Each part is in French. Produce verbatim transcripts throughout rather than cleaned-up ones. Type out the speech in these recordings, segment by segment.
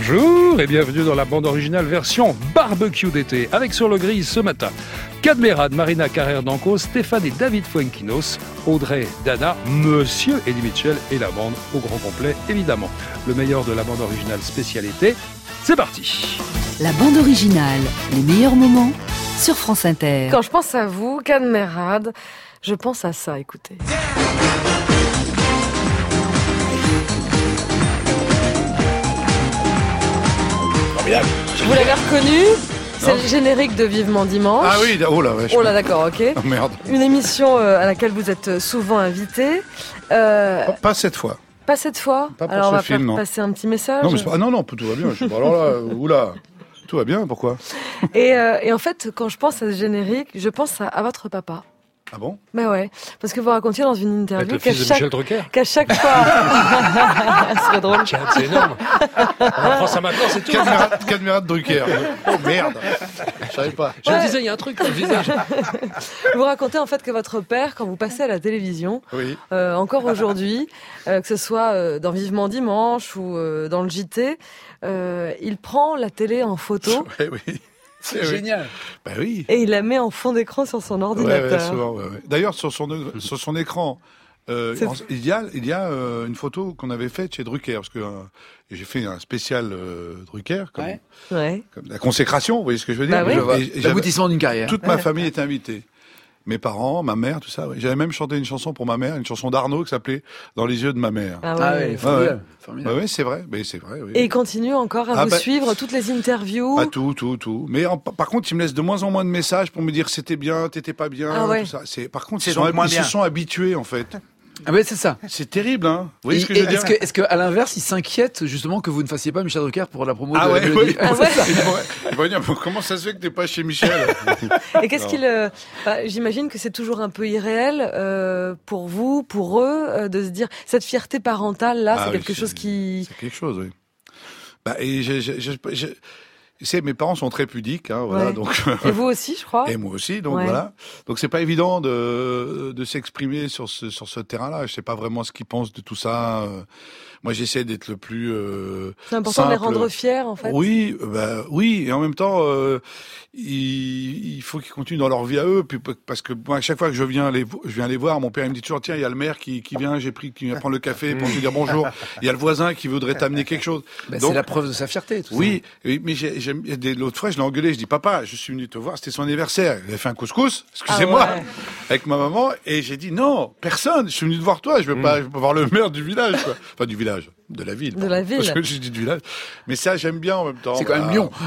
Bonjour et bienvenue dans la bande originale version barbecue d'été avec sur le grill ce matin Cadmerade, Marina Carrère-Dancos, Stéphane et David Fuenquinos, Audrey, Dana, Monsieur Eddie Mitchell et la bande au grand complet évidemment. Le meilleur de la bande originale spécialité, c'est parti. La bande originale, les meilleurs moments sur France Inter. Quand je pense à vous, Cadmerade, je pense à ça, écoutez. Vous l'avez reconnu ? C'est le générique de Vivement Dimanche. Ah oui, oh là, ouais. Oh là, d'accord, ok. Oh merde. Une émission euh, à laquelle vous êtes souvent invité. Euh, Pas, pas cette fois. Pas cette fois. Pas pour Alors ce on va film, faire non. passer un petit message. Non, mais c'est pas... ah non, non, tout va bien. Je sais pas. Alors là, oula, tout va bien. Pourquoi ? Et, euh, et en fait, quand je pense à ce générique, je pense à, à votre papa. Ah bon ? Ben ouais, parce que vous racontiez dans une Avec interview le qu'à fils de chaque, Michel Drucker. qu'à chaque fois... Ce serait drôle. Tiens, c'est énorme. On apprend ça maintenant, c'est tout. Cadmerade, Cadmerade Drucker. Oh merde. Je savais pas. Je Ouais. me disais, il y a un truc dans le visage. Vous racontez en fait que votre père, quand vous passez à la télévision, Oui. euh, encore aujourd'hui, euh, que ce soit euh, dans Vivement Dimanche ou euh, dans le J T, euh, il prend la télé en photo Ouais, oui. C'est oui. génial. Bah oui. et il la met en fond d'écran sur son Ouais, ordinateur. ouais, souvent, ouais, ouais. D'ailleurs, sur son, sur son écran, euh, C'est- en- il y a, il y a euh, une photo qu'on avait faite chez Drucker, parce que euh, j'ai fait un spécial euh, Drucker, comme, Ouais. Ouais. comme la consécration, vous voyez ce que je veux dire ? Bah oui. Je vois. Et- et j'avais- L'aboutissement d'une carrière. Toute ma famille était invitée. Mes parents, ma mère, tout ça. Ouais. J'avais même chanté une chanson pour ma mère, une chanson d'Arnaud qui s'appelait Dans les yeux de ma mère. Ah ouais. Ah ouais, formidable. formidable. Ouais, ouais, c'est vrai. Mais c'est vrai. Oui. Et il continue encore à Ah vous bah- suivre toutes les interviews. Ah, tout, tout, tout. Mais en- par contre, ils me laissent de moins en moins de messages pour me dire c'était bien, t'étais pas bien, Ah ouais. tout ça. C'est, par contre, C'est ils, sont, donc moins ils se bien. sont habitués, en fait. Ah ouais, c'est ça. C'est terrible, hein. Vous voyez Et- ce que je veux et dire? est-ce que, est-ce que, à l'inverse, ils s'inquiètent justement que vous ne fassiez pas Michel Drucker pour la promo Ah de ouais, Mélodie oui. Ah ouais. Ils vont, ils vont dire, mais comment ça se fait que t'es pas chez Michel? Et qu'est-ce qu'il... euh, bah, j'imagine que c'est toujours un peu irréel euh, pour vous, pour eux, euh, de se dire... Cette fierté parentale, là, Ah c'est oui, quelque c'est- chose qui... C'est quelque chose, oui. Bah, et j'ai, j'ai, j'ai, j'ai- c'est, mes parents sont très pudiques, hein, voilà, Ouais. donc. Et vous aussi, je crois. Et moi aussi, donc Ouais. voilà. Donc c'est pas évident de de s'exprimer sur ce sur ce terrain-là. Je sais pas vraiment ce qu'ils pensent de tout ça. Euh, Moi, j'essaie d'être le plus euh, C'est important de les simple. rendre fiers, en fait. Oui, bah, oui, et en même temps, euh, il, il faut qu'ils continuent dans leur vie à eux, puis parce que moi, à chaque fois que je viens les, je viens les voir, mon père il me dit toujours tiens, il y a le maire qui, qui vient, j'ai pris, qui vient prendre le café pour te dire bonjour. Il y a le voisin qui voudrait t'amener quelque chose. Bah, Donc, c'est la preuve de sa fierté, tout oui, oui, mais j'ai, j'ai, des- l'autre fois, je l'ai engueulé, je dis papa, je suis venu te voir, c'était son anniversaire. Il avait fait un couscous, excusez-moi, Ah ouais. avec ma maman, et j'ai dit non, personne, je suis venu te voir toi, je veux pas, je veux pas voir le maire du village, quoi. Enfin, du village, de la ville. De pardon. la ville. Parce que j'ai dit du village. Mais ça, j'aime bien en même temps. C'est quand même Voilà. Lyon.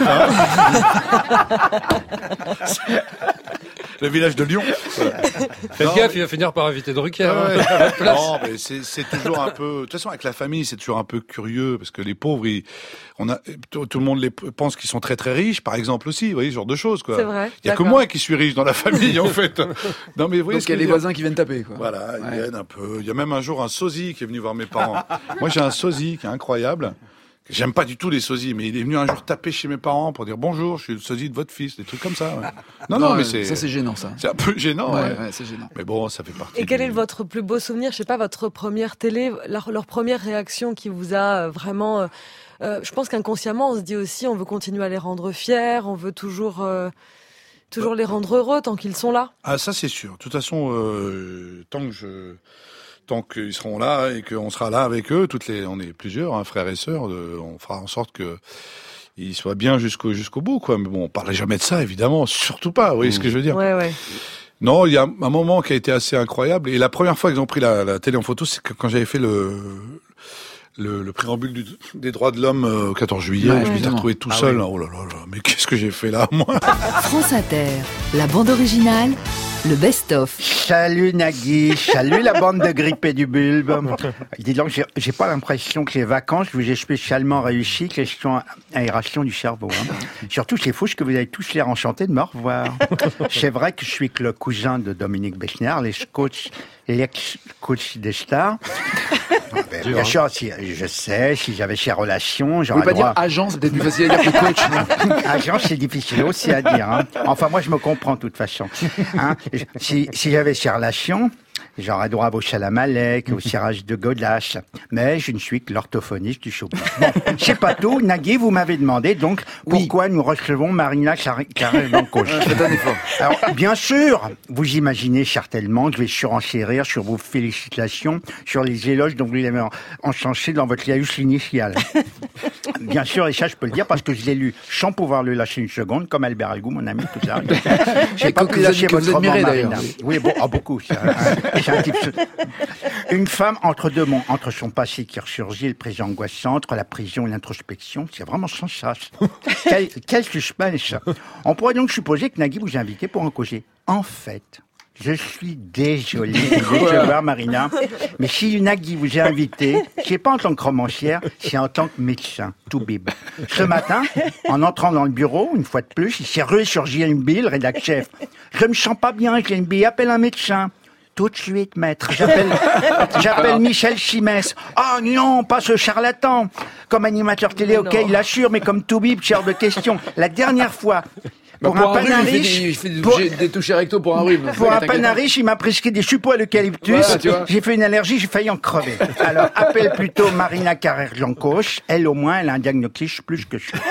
Le village de Lyon. Voilà. Faites Non, gaffe, il va finir par inviter Drucker. Ah hein. ouais. Non, mais c'est, c'est toujours un peu. De toute façon, avec la famille, c'est toujours un peu curieux parce que les pauvres, ils, on a tout, tout le monde les pense qu'ils sont très très riches, par exemple aussi. Vous voyez, ce genre de choses, quoi. C'est vrai, Il y a que d'accord. moi qui suis riche dans la famille, en fait. Non, mais vous voyez Donc ce il y a que les je veux dire. voisins qui viennent taper, quoi. Voilà, ils Ouais. viennent un peu. Il y a même un jour un sosie qui est venu voir mes parents. Moi, j'ai un sosie qui est incroyable. J'aime pas du tout les sosies, mais il est venu un jour taper chez mes parents pour dire bonjour, je suis le sosie de votre fils, des trucs comme ça. Ouais. Non, non, mais c'est, ça c'est gênant, ça. c'est un peu gênant. Ouais, ouais. ouais, c'est gênant. Mais bon, ça fait partie. Et quel du- est votre plus beau souvenir? Je sais pas, votre première télé, leur, leur première réaction qui vous a euh, vraiment... euh, euh, je pense qu'inconsciemment, on se dit aussi, on veut continuer à les rendre fiers, on veut toujours... euh, toujours les rendre heureux tant qu'ils sont là. Ah, ça c'est sûr. De toute façon, euh, tant que je, tant qu'ils seront là et qu'on sera là avec eux, toutes les, on est plusieurs, hein, frères et sœurs, de, on fera en sorte que ils soient bien jusqu'au jusqu'au bout, quoi. Mais bon, on parlerait jamais de ça, évidemment, surtout pas. Vous voyez ce que je veux dire? Ouais, ouais. Non, il y a un moment qui a été assez incroyable. Et la première fois qu'ils ont pris la, la télé en photo, c'est que quand j'avais fait le le, le préambule du, des droits de l'homme euh, au quatorze juillet, Ouais, je m'étais évidemment. retrouvé tout Ah seul. oui. Oh là là là, mais qu'est-ce que j'ai fait là, moi? France Inter, la bande originale, le best-of. Salut Nagui, salut la bande de grippés du bulbe. Dis donc, j'ai, j'ai pas l'impression que les vacances vous aient spécialement réussi, question aération du cerveau. Hein. Surtout, c'est fou ce que vous avez tous l'air enchantés de me revoir. C'est vrai que je suis que le cousin de Dominique Besnard, les coach, l'ex-coach des stars. Ben, bien sûr, si, je sais, si j'avais ces relations, Vous j'aurais pouvez pas droit... dire agent, c'est peut-être plus facile à dire que coach. non Agent, c'est difficile aussi à dire. Hein. Enfin, moi, je me comprends de toute façon. Hein. Si, si j'avais ces relations, J'aurais droit au Chalamalek, au cirage de Godache. Mais je ne suis que l'orthophoniste du showbiz. Bon, c'est pas tout. Nagui, vous m'avez demandé donc pourquoi oui. nous recevons Marina Carrère-Dancos. Faites un effort. Alors, bien sûr, vous imaginez certainement que je vais surenchérir sur vos félicitations, sur les éloges dont vous l'avez encensé dans votre laïus initial. Bien sûr, et ça je peux le dire parce que je l'ai lu sans pouvoir le lâcher une seconde, comme Albert Algou, mon ami, tout ça. J'ai pas pu lâcher votre roman, Marina. Oui, bon, oh, beaucoup. C'est un, c'est un type... Une femme entre deux mondes, entre son passé qui ressurgit, le présent angoissant, entre la prison et l'introspection, c'est vraiment sans sas. Quel, quel suspense. On pourrait donc supposer que Nagui vous a invité pour en causer. En fait, je suis désolé de vous recevoir, Marina, mais si Nagui vous a invité, c'est pas en tant que romancière, c'est en tant que médecin, tout bib. Ce matin, en entrant dans le bureau, une fois de plus, il s'est rué sur J N B, le rédac chef. Je me sens pas bien, J N B, appelle un médecin. Tout de suite, maître. J'appelle, j'appelle Michel Simès. Ah, oh, non, pas ce charlatan. Comme animateur télé, ok, il assure, mais comme tout bib, hors de question. La dernière fois, Pour, pour un, un panariche, il fait des, pour, des touchés recto pour un rhume. Pour un panariche, il m'a prescrit des suppos à l'eucalyptus. Voilà, j'ai fait une allergie, j'ai failli en crever. Alors, appelle plutôt Marina Carrère-Dancos. Elle, au moins, elle a un diagnostic plus que sûr.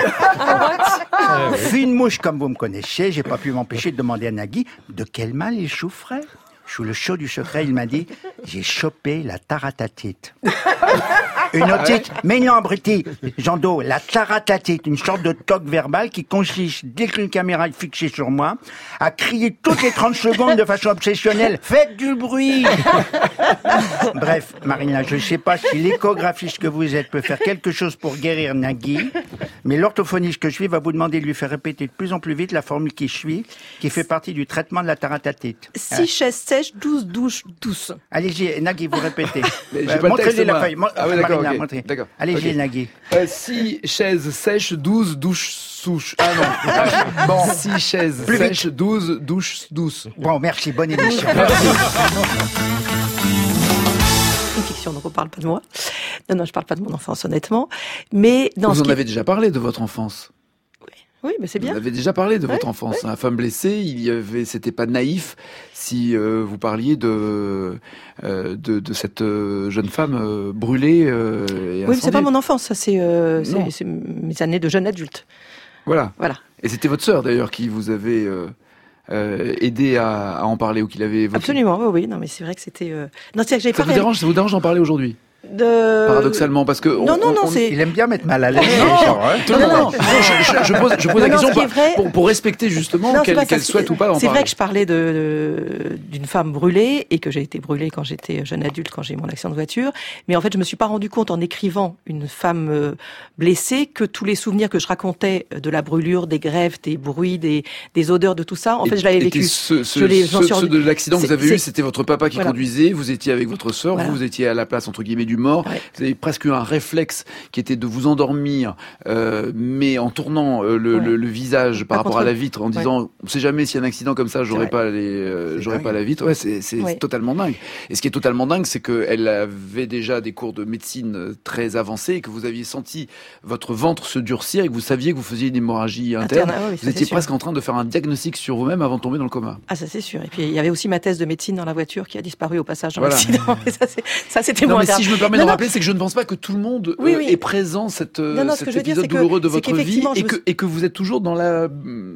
Fine mouche, comme vous me connaissez, j'ai pas pu m'empêcher de demander à Nagui de quel mal il souffrait. Sous le chaud du secret, il m'a dit « J'ai chopé la taratatite ». Une otite, mais non, abruti, Jean Do, la taratatite, une sorte de toc verbal qui consiste, dès qu'une caméra est fixée sur moi, à crier toutes les trente secondes de façon obsessionnelle « Faites du bruit !» Bref, Marina, je ne sais pas si l'échographiste que vous êtes peut faire quelque chose pour guérir Nagui, mais l'orthophoniste que je suis va vous demander de lui faire répéter de plus en plus vite la formule qui suit, qui fait partie du traitement de la taratatite. six chaises sèches, douze douches douces. Allez-y, Nagui, vous répétez. Euh, montrez-lui la feuille. Mon... Ah oui, d'accord, Marina, okay. montrez. D'accord. Allez-y, okay. Nagui. Euh, six chaises sèches, douze douches souches. Ah non. Bon. Six chaises Plus sèches, vite. douze douches douces. Bon, merci, bonne émission. Une fiction, donc on parle pas de moi. Non, non, je parle pas de mon enfance, honnêtement. Mais dans Vous ce en qui... avez déjà parlé de votre enfance. Oui, mais c'est bien. Vous avez déjà parlé de ouais, votre enfance. Ouais. Une femme blessée, il y avait, c'était pas naïf si euh, vous parliez de, euh, de de cette euh, jeune femme euh, brûlée. Euh, et oui, mais c'est pas mon enfance, ça c'est, euh, Non. c'est, c'est mes années de jeune adulte. Voilà. Voilà. Et c'était votre sœur d'ailleurs qui vous avait euh, euh, aidé à, à en parler ou qui l'avait évoqué. Absolument, oui, oui. Non, mais c'est vrai que c'était. Euh... Non, c'est que j'avais Ça pas. vous réalisé... dérange, ça vous dérange d'en parler aujourd'hui? De... Paradoxalement, parce que... Non, on, non, non, on, c'est... Il aime bien mettre mal à l'aise. Non, genre, hein. non, non, non, non, je, je, je pose, je pose non, la non, question pour, vrai... pour, pour respecter justement non, qu'elle, pas, qu'elle ça, souhaite ou pas en c'est parler. C'est vrai que je parlais de, de, d'une femme brûlée et que j'ai été brûlée quand j'étais jeune adulte, quand j'ai eu mon accident de voiture. Mais en fait, je me suis pas rendu compte en écrivant une femme euh, blessée que tous les souvenirs que je racontais de la brûlure, des grèves, des bruits, des, des odeurs, de tout ça, en et, fait, je l'avais vécu. Ce, ce, je les, ce, sur... ceux de l'accident que vous avez c'est... eu, c'était votre papa qui voilà. conduisait, vous étiez avec votre sœur, voilà. vous, vous étiez à la place, entre guillemets, du mort. Ouais. Vous avez presque eu un réflexe qui était de vous endormir, euh, mais en tournant euh, le, ouais. le, le visage par pas rapport contre... à la vitre, en disant, ouais. on sait jamais s'il y a un accident comme ça, j'aurais pas les, euh, j'aurais pas la vitre. Ouais, c'est, c'est ouais. totalement dingue. Et ce qui est totalement dingue, c'est qu'elle avait déjà des cours de médecine très avancés et que vous aviez senti votre ventre se durcir et que vous saviez que vous faisiez une hémorragie interne. interne ah oui, vous étiez presque en train de faire un diagnostic sur vous-même avant de tomber dans le coma. Ah, ça c'est sûr. Et puis il y avait aussi ma thèse de médecine dans la voiture qui a disparu au passage dans voilà. l'accident. Et ça, c'est, ça c'était non, moins mais grave. Si je me permets non, de non. rappeler, c'est que je ne pense pas que tout le monde oui, euh, oui. est présent cette, non, non, cet ce que épisode dire, douloureux que, de votre vie et que, me... et que vous êtes toujours dans la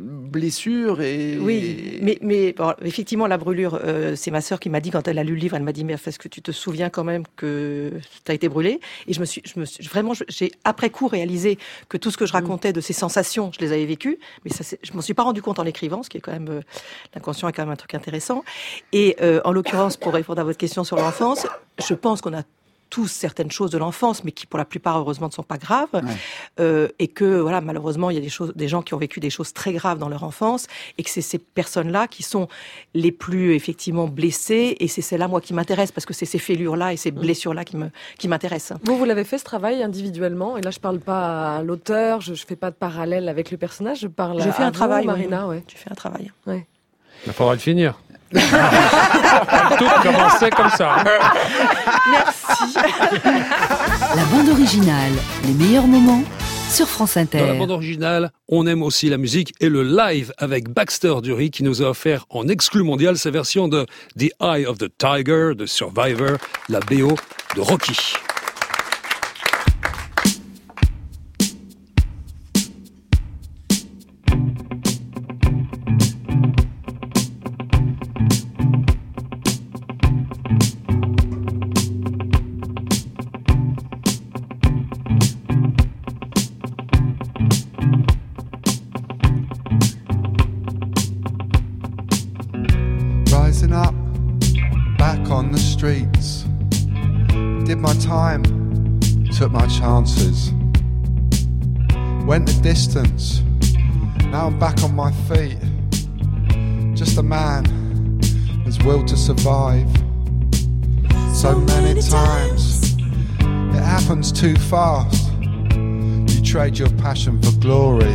blessure et... Oui, mais, mais bon, effectivement, la brûlure, euh, c'est ma sœur qui m'a dit, quand elle a lu le livre, elle m'a dit, mais est-ce que tu te souviens quand même que tu as été brûlée? Et je me suis, je me suis vraiment, j'ai après coup réalisé que tout ce que je racontais de ces sensations, je les avais vécues, mais ça, je m'en suis pas rendu compte en l'écrivant, ce qui est quand même, euh, l'inconscient est quand même un truc intéressant. Et euh, en l'occurrence, pour répondre à votre question sur l'enfance, je pense qu'on a tous certaines choses de l'enfance, mais qui pour la plupart heureusement ne sont pas graves, ouais. euh, et que voilà malheureusement il y a des choses, des gens qui ont vécu des choses très graves dans leur enfance, et que c'est ces personnes-là qui sont les plus effectivement blessées, et c'est celles-là moi qui m'intéressent parce que c'est ces fêlures-là et ces blessures-là qui me qui m'intéressent. Vous vous l'avez fait ce travail individuellement, et là je parle pas à l'auteur, je, je fais pas de parallèle avec le personnage, je parle. J'ai fait à un vous, travail, Marina, ouais. J'ai fait un travail. Ouais. Il faudra le finir. Tout commençait comme ça. Merci. La bande originale, les meilleurs moments, sur France Inter. Dans la bande originale, on aime aussi la musique et le live avec Baxter Dury qui nous a offert en exclu mondial sa version de The Eye of the Tiger de Survivor, la B O de Rocky. Rising up, back on the streets. Did my time, took my chances. Went the distance, now I'm back on my feet. Just a man, his will to survive. So many times, it happens too fast. You trade your passion for glory.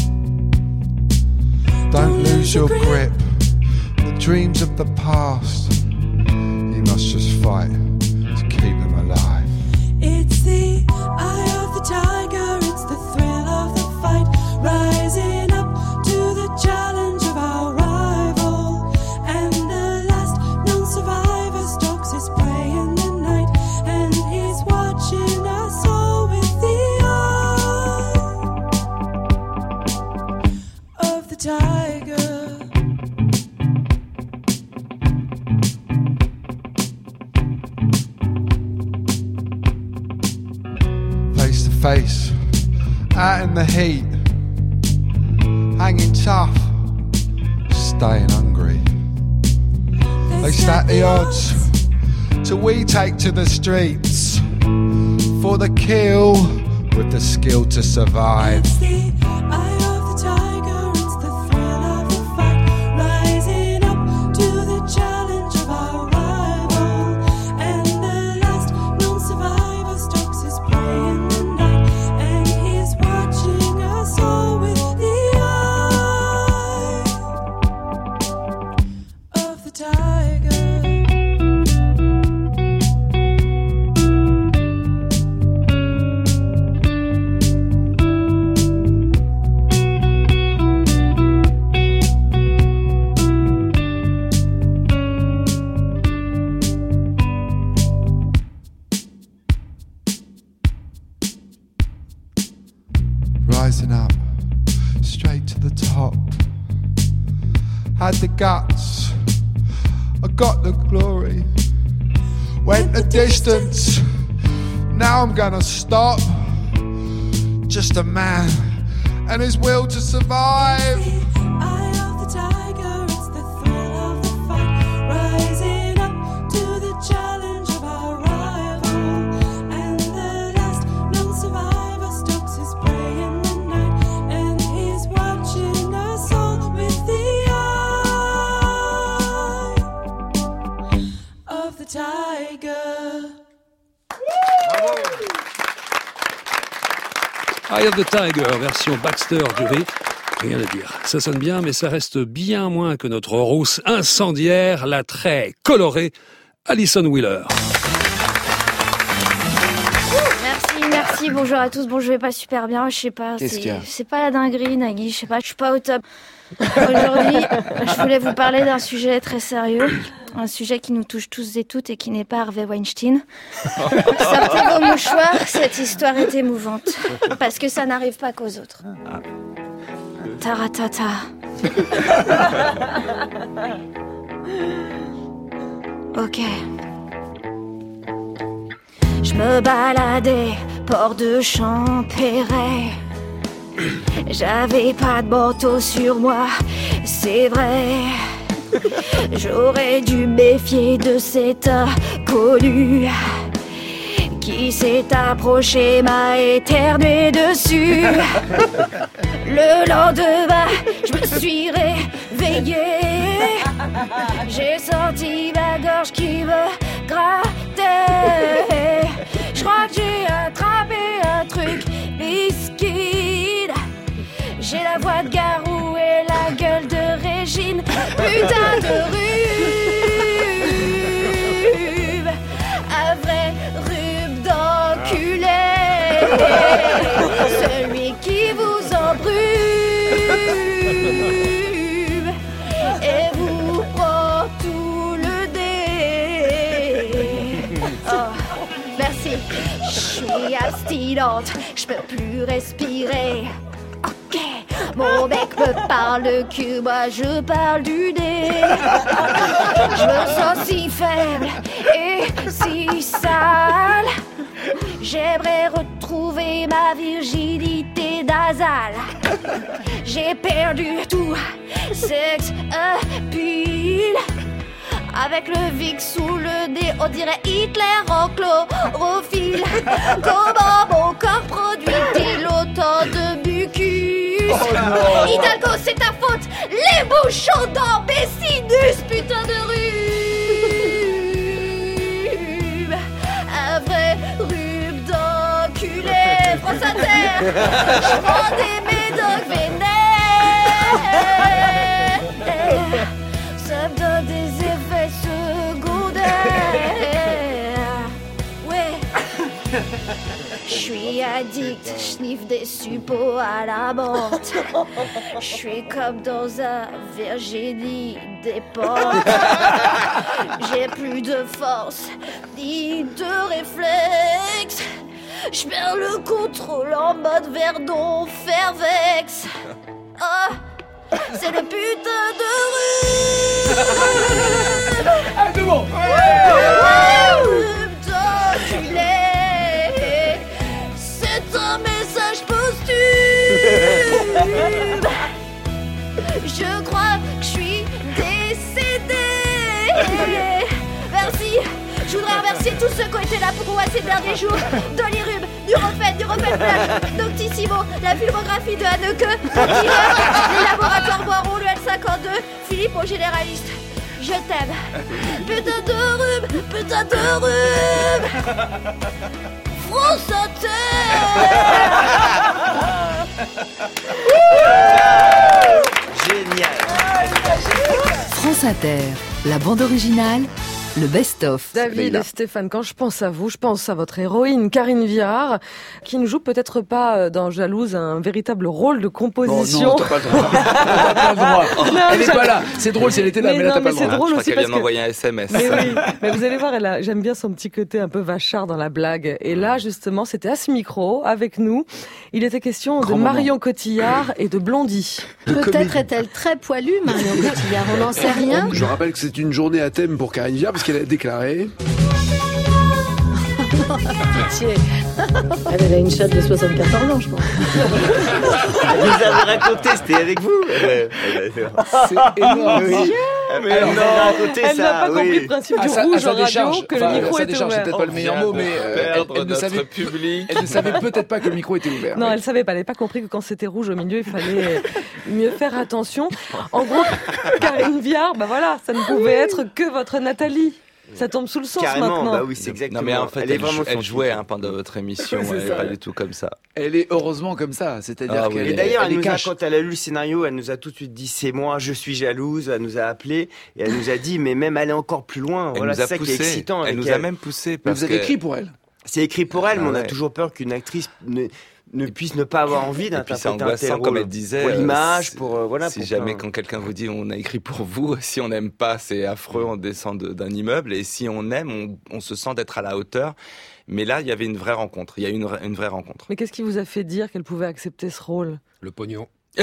Don't lose your grip. Dreams of the past, you must just fight to keep them alive. It's the eye of the tiger, it's the thrill of the fight, rising up to the challenge of our rival. And the last known survivor stalks his prey in the night, and he's watching us all with the eye of the tiger. Face out in the heat, hanging tough, staying hungry. They stack the odds till we take to the streets for the kill with the skill to survive. It's the eye of the tiger, it's the thrill of the fight, rising up to the challenge of our rival. And the last known survivor stalks his prey in the night, and he's watching us all with the eye of the tiger. Rising up, straight to the top. Had the guts, I got the glory. Went the distance, now I'm gonna stop. Just a man and his will to survive. Eye of the Tiger, version Baxter Dury. Rien à dire. Ça sonne bien, mais ça reste bien moins que notre rousse incendiaire, la très colorée Alison Wheeler. Merci, merci. Bonjour à tous. Bon, je vais pas super bien. Je sais pas. Qu'est-ce c'est, qu'il y a c'est pas la dinguerie, Nagui. Je sais pas. Je suis pas au top. Aujourd'hui, je voulais vous parler d'un sujet très sérieux. Un sujet qui nous touche tous et toutes et qui n'est pas Harvey Weinstein. Sortez vos mouchoirs, cette histoire est émouvante. Parce que ça n'arrive pas qu'aux autres. Taratata. Ok. Je me baladais, port de Champéret. J'avais pas de manteau sur moi, c'est vrai. J'aurais dû méfier de cet inconnu qui s'est approché, m'a éternué dessus. Le lendemain, je me suis réveillée. J'ai senti ma gorge qui me grattait. Je crois que j'ai attrapé un truc liquide. J'ai la voix de Garou et la gueule de Régine. Putain de rhume, un vrai rhume d'enculé. Ce celui qui vous embrume et vous prend tout le nez. Oh, merci. Je suis abstinente, je peux plus respirer. Ok, mon mec me parle de cul, moi je parle du nez. Je me sens si faible et si sale. J'aimerais retrouver ma virginité nasale. J'ai perdu tout, sex appeal. Avec le Vic sous le nez, on dirait Hitler en chlorophylle. Comment mon corps produit-il autant de mucus? Oh Hidalgo, c'est ta faute. Les bouchons d'ambécinus, putain de rhume. Un vrai rhume d'enculé. France Inter, je prends des médocs vénères. Ça me donne des effets secondaires. Ouais. Je suis addict, je sniffe des suppos à la menthe. Je suis comme dans un Virginie dépente. J'ai plus de force, ni de réflexe. Je perds le contrôle en mode Verdon Fervex. Oh, c'est le putain de rhume. Ah, c'est bon. Rhume d'enculé. C'est un message posthume. Je crois que je suis décédée. Merci. Je voudrais remercier tous ceux qui ont été là pour moi ces derniers jours. Dolirub, Nurofen, Nurofen Flash, Doctissimo, la filmographie de Hanneke, les laboratoires Boiron, l'U L cinquante-deux, Philippe au généraliste. Je t'aime. Putain de rhume, putain de rhume. France Inter. Génial. France Inter, la bande originale, le best-of. David et Stéphane, quand je pense à vous, je pense à votre héroïne, Karine Viard, qui ne joue peut-être pas dans Jalouse un véritable rôle de composition. Non, non, t'as pas le droit. T'as pas le droit. Non, elle n'est je... pas là. C'est drôle si elle était là, mais, mais là, t'as non, pas le droit. C'est drôle je crois aussi qu'elle vient parce de m'envoyer un S M S. Mais oui, mais vous allez voir, elle a... j'aime bien son petit côté un peu vachard dans la blague. Et là, justement, c'était à ce micro, avec nous. Il était question Grand de moment. Marion Cotillard et de Blondie. Peut-être est-elle très poilue, Marion Cotillard, on n'en sait rien. Je rappelle que c'est une journée à thème pour Karine Viard, parce qu'elle a déclaré... Pitié. Elle a une chatte de soixante-quatorze ans, je pense. Vous avez raconté, c'était avec vous. C'est énorme. Oui. Mais Alors, non, raconté elle ça, n'a pas oui. compris le principe À du sa- à rouge sa en radio, décharge, que enfin, le micro à sa était décharge, c'est ouvert. peut-être pas le meilleur mot, mais euh, elle, Perdre elle ne notre savait, public. elle ne savait peut-être pas que le micro était ouvert. Non, oui. elle savait pas, elle n'avait pas compris que quand c'était rouge au milieu, il fallait mieux faire attention. En gros, Karine Viard, bah voilà, ça ne pouvait être que votre Nathalie. Ça tombe sous le sens Carrément, maintenant. bah oui, c'est exactement. Non mais en fait, elle, elle, est vraiment elle son jouait type. hein, pendant votre émission, C'est elle n'est ça. pas du tout comme ça. Elle est heureusement comme ça, c'est-à-dire Ah qu'elle oui. Et d'ailleurs, elle elle est nous a, cash. quand elle a lu le scénario, elle nous a tout de suite dit c'est moi, je suis jalouse. Elle nous a appelé et elle nous a dit mais même aller encore plus loin. Elle Voilà, nous a c'est ça qui est poussé. excitant. Elle avec nous a même poussé. Mais Parce vous avez que- écrit pour elle. C'est écrit pour elle, Ah mais on a ouais. toujours peur qu'une actrice ne, ne puisse ne pas avoir envie Et puis c'est d'interpréter un tel angoissant, rôle. comme elle disait. Pour euh, l'image, si- pour euh, voilà. Si pour jamais plein- quand quelqu'un vous dit on a écrit pour vous, si on n'aime pas, c'est affreux, on descend de- d'un immeuble. Et si on aime, on, on se sent d'être à la hauteur. Mais là, il y avait une vraie rencontre. Il y a eu une, une vraie rencontre. Mais qu'est-ce qui vous a fait dire qu'elle pouvait accepter ce rôle? Le pognon. Ouais,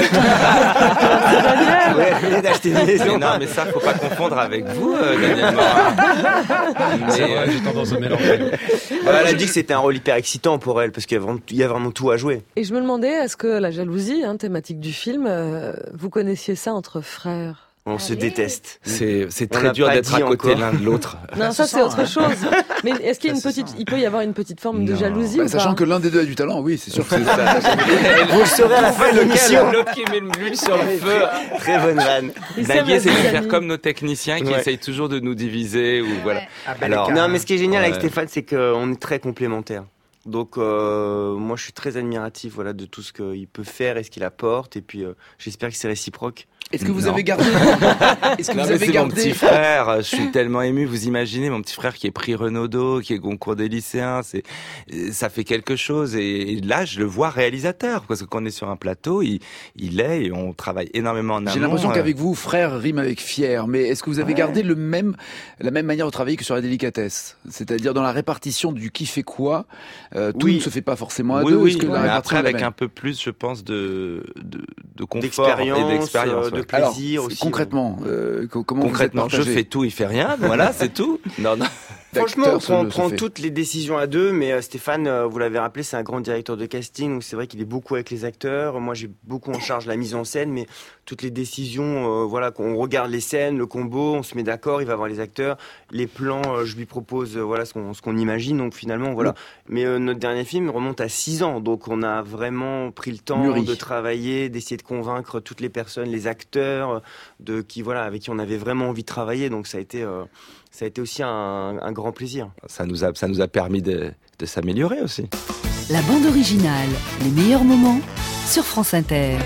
elle venait d'acheter une Mais maison. non, mais ça, faut pas confondre avec vous, euh, Daniel Morin. C'est Mais, vrai, euh, j'ai tendance à mélanger. Voilà, elle a dit que c'était un rôle hyper excitant pour elle parce qu'il y a vraiment, il y a vraiment tout à jouer. Et je me demandais, est-ce que la jalousie, hein, thématique du film, euh, vous connaissiez ça entre frères? On se déteste. C'est, c'est On très l'a dur pas d'être à dit côté encore. l'un de l'autre. Non, ça c'est autre chose. Mais est-ce qu'il y a une Ça se petite, sent. il peut y avoir une petite forme de Non. jalousie Bah, ou sachant pas que l'un des deux a du talent, oui, c'est sûr que c'est Ça, Vous le saurez à la fin de l'émission. L'autre qui met l'huile sur le feu. Très bonne vanne. Il s'aime Nagui la essaie de vie, faire Dani. comme nos techniciens qui Ouais. essayent toujours de nous diviser ou voilà. Alors, Non, mais ce qui est génial avec Ouais. Stéphane, c'est qu'on est très complémentaires. Donc, euh, moi, je suis très admiratif, voilà, de tout ce qu'il peut faire et ce qu'il apporte. Et puis, euh, j'espère que c'est réciproque. Est-ce que vous Non. avez gardé Est-ce que Non, vous mais avez c'est gardé mon petit frère. Je suis tellement ému. Vous imaginez mon petit frère qui est prix Renaudot, qui est concours des lycéens. C'est, ça fait quelque chose. Et là, je le vois réalisateur, parce que quand on est sur un plateau, il, il est. Et on travaille énormément en amont. J'ai l'impression euh. qu'avec vous, frère rime avec fier. Mais est-ce que vous avez Ouais. gardé le même, la même manière de travailler que sur la délicatesse? C'est-à-dire dans la répartition du qui fait quoi, euh, tout Oui. ne se fait pas forcément à Oui, deux. oui. Est-ce que la Mais répartition après, est la avec même un peu plus, je pense, de, de, de confort D'expérience, et d'expérience. euh, de ouais. plaisir Alors, aussi. concrètement, euh, co- comment Concrètement, vous je êtes partagé fais tout, il fait rien. Voilà, c'est tout. Non, non. Franchement, on D'acteur, prend, se- se prend fait. toutes les décisions à deux, mais euh, Stéphane, euh, vous l'avez rappelé, c'est un grand directeur de casting, donc c'est vrai qu'il est beaucoup avec les acteurs. Moi, j'ai beaucoup en charge la mise en scène, mais toutes les décisions, euh, voilà, qu'on regarde les scènes, le combo, on se met d'accord, il va voir les acteurs, les plans, euh, je lui propose, euh, voilà, ce qu'on ce qu'on imagine, donc finalement, voilà. Mais euh, notre dernier film remonte à six ans, donc on a vraiment pris le temps Mûri. de travailler, d'essayer de convaincre toutes les personnes, les acteurs, de qui, voilà, avec qui on avait vraiment envie de travailler, donc ça a été, euh, ça a été aussi un, un grand plaisir. Ça nous a, ça nous a permis de, de s'améliorer aussi. La bande originale, les meilleurs moments sur France Inter.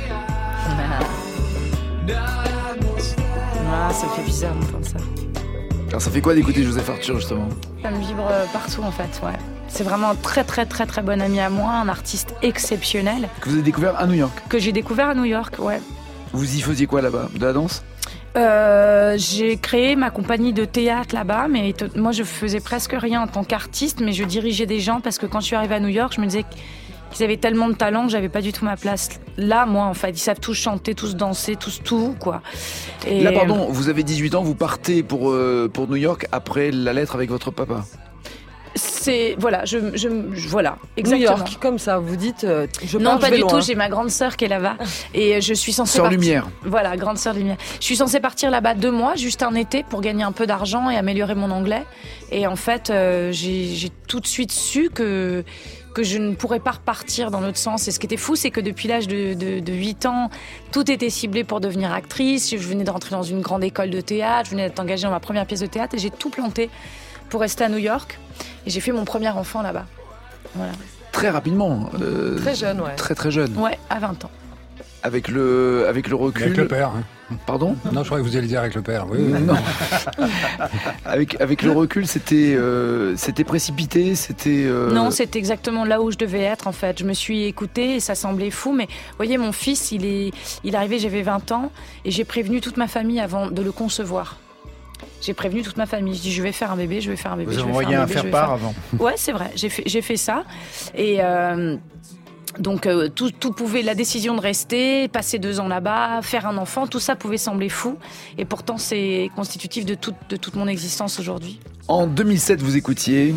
Ah, ça me fait bizarre d'entendre ça. Alors ça fait quoi d'écouter Joseph Arthur justement? Ça me vibre partout en fait, ouais. C'est vraiment un très très très très bon ami à moi, un artiste exceptionnel. Que vous avez découvert à New York. Que j'ai découvert à New York, ouais. Vous y faisiez quoi là-bas? De la danse? Euh, j'ai créé ma compagnie de théâtre là-bas, mais t- moi je faisais presque rien en tant qu'artiste, mais je dirigeais des gens parce que quand je suis arrivée à New York, je me disais qu'ils avaient tellement de talent que j'avais pas du tout ma place là, moi en fait. Ils savent tous chanter, tous danser, tous tout, quoi. Et Là, pardon, vous avez dix-huit ans, vous partez pour, euh, pour New York après la lettre avec votre papa. c'est voilà, je, je, je- voilà, New exactement. York, comme ça, vous dites, euh, je Non, pars, pas je vais du loin. tout. J'ai ma grande sœur qui est là-bas et je suis censée Sœur partir. Lumière. Voilà, grande sœur Lumière. Je suis censée partir là-bas deux mois, juste un été, pour gagner un peu d'argent et améliorer mon anglais. Et en fait, euh, j'ai j'ai tout de suite su que que je ne pourrais pas repartir dans l'autre sens. Et ce qui était fou, c'est que depuis l'âge de, de, de huit ans, tout était ciblé pour devenir actrice. Je venais de rentrer dans une grande école de théâtre, je venais d'être engagée dans ma première pièce de théâtre et j'ai tout planté pour rester à New York. Et j'ai fait mon premier enfant là-bas. Voilà. Très rapidement. euh, Très jeune, ouais. Très très jeune. Ouais, à vingt ans. Avec le, avec le recul. Avec le père. Hein. Pardon? Non, je croyais que vous alliez dire avec le père. Oui, oui. Non. avec, avec le recul, c'était euh, c'était précipité, c'était... euh, Non, c'est exactement là où je devais être en fait. Je me suis écoutée et ça semblait fou, mais vous voyez, mon fils, il est, il est arrivé, j'avais vingt ans et j'ai prévenu toute ma famille avant de le concevoir. J'ai prévenu toute ma famille. Je dis, je vais faire un bébé, je vais faire un bébé. Vous je vais envoyez faire un bébé, je vais faire-part faire- avant. Ouais, c'est vrai. J'ai fait, j'ai fait ça et. Euh, Donc euh, tout, tout pouvait, la décision de rester, passer deux ans là-bas, faire un enfant, tout ça pouvait sembler fou. Et pourtant, c'est constitutif de, toute de toute mon existence aujourd'hui. En deux mille sept, vous écoutiez...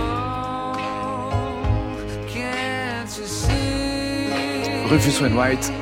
Rufus Wainwright.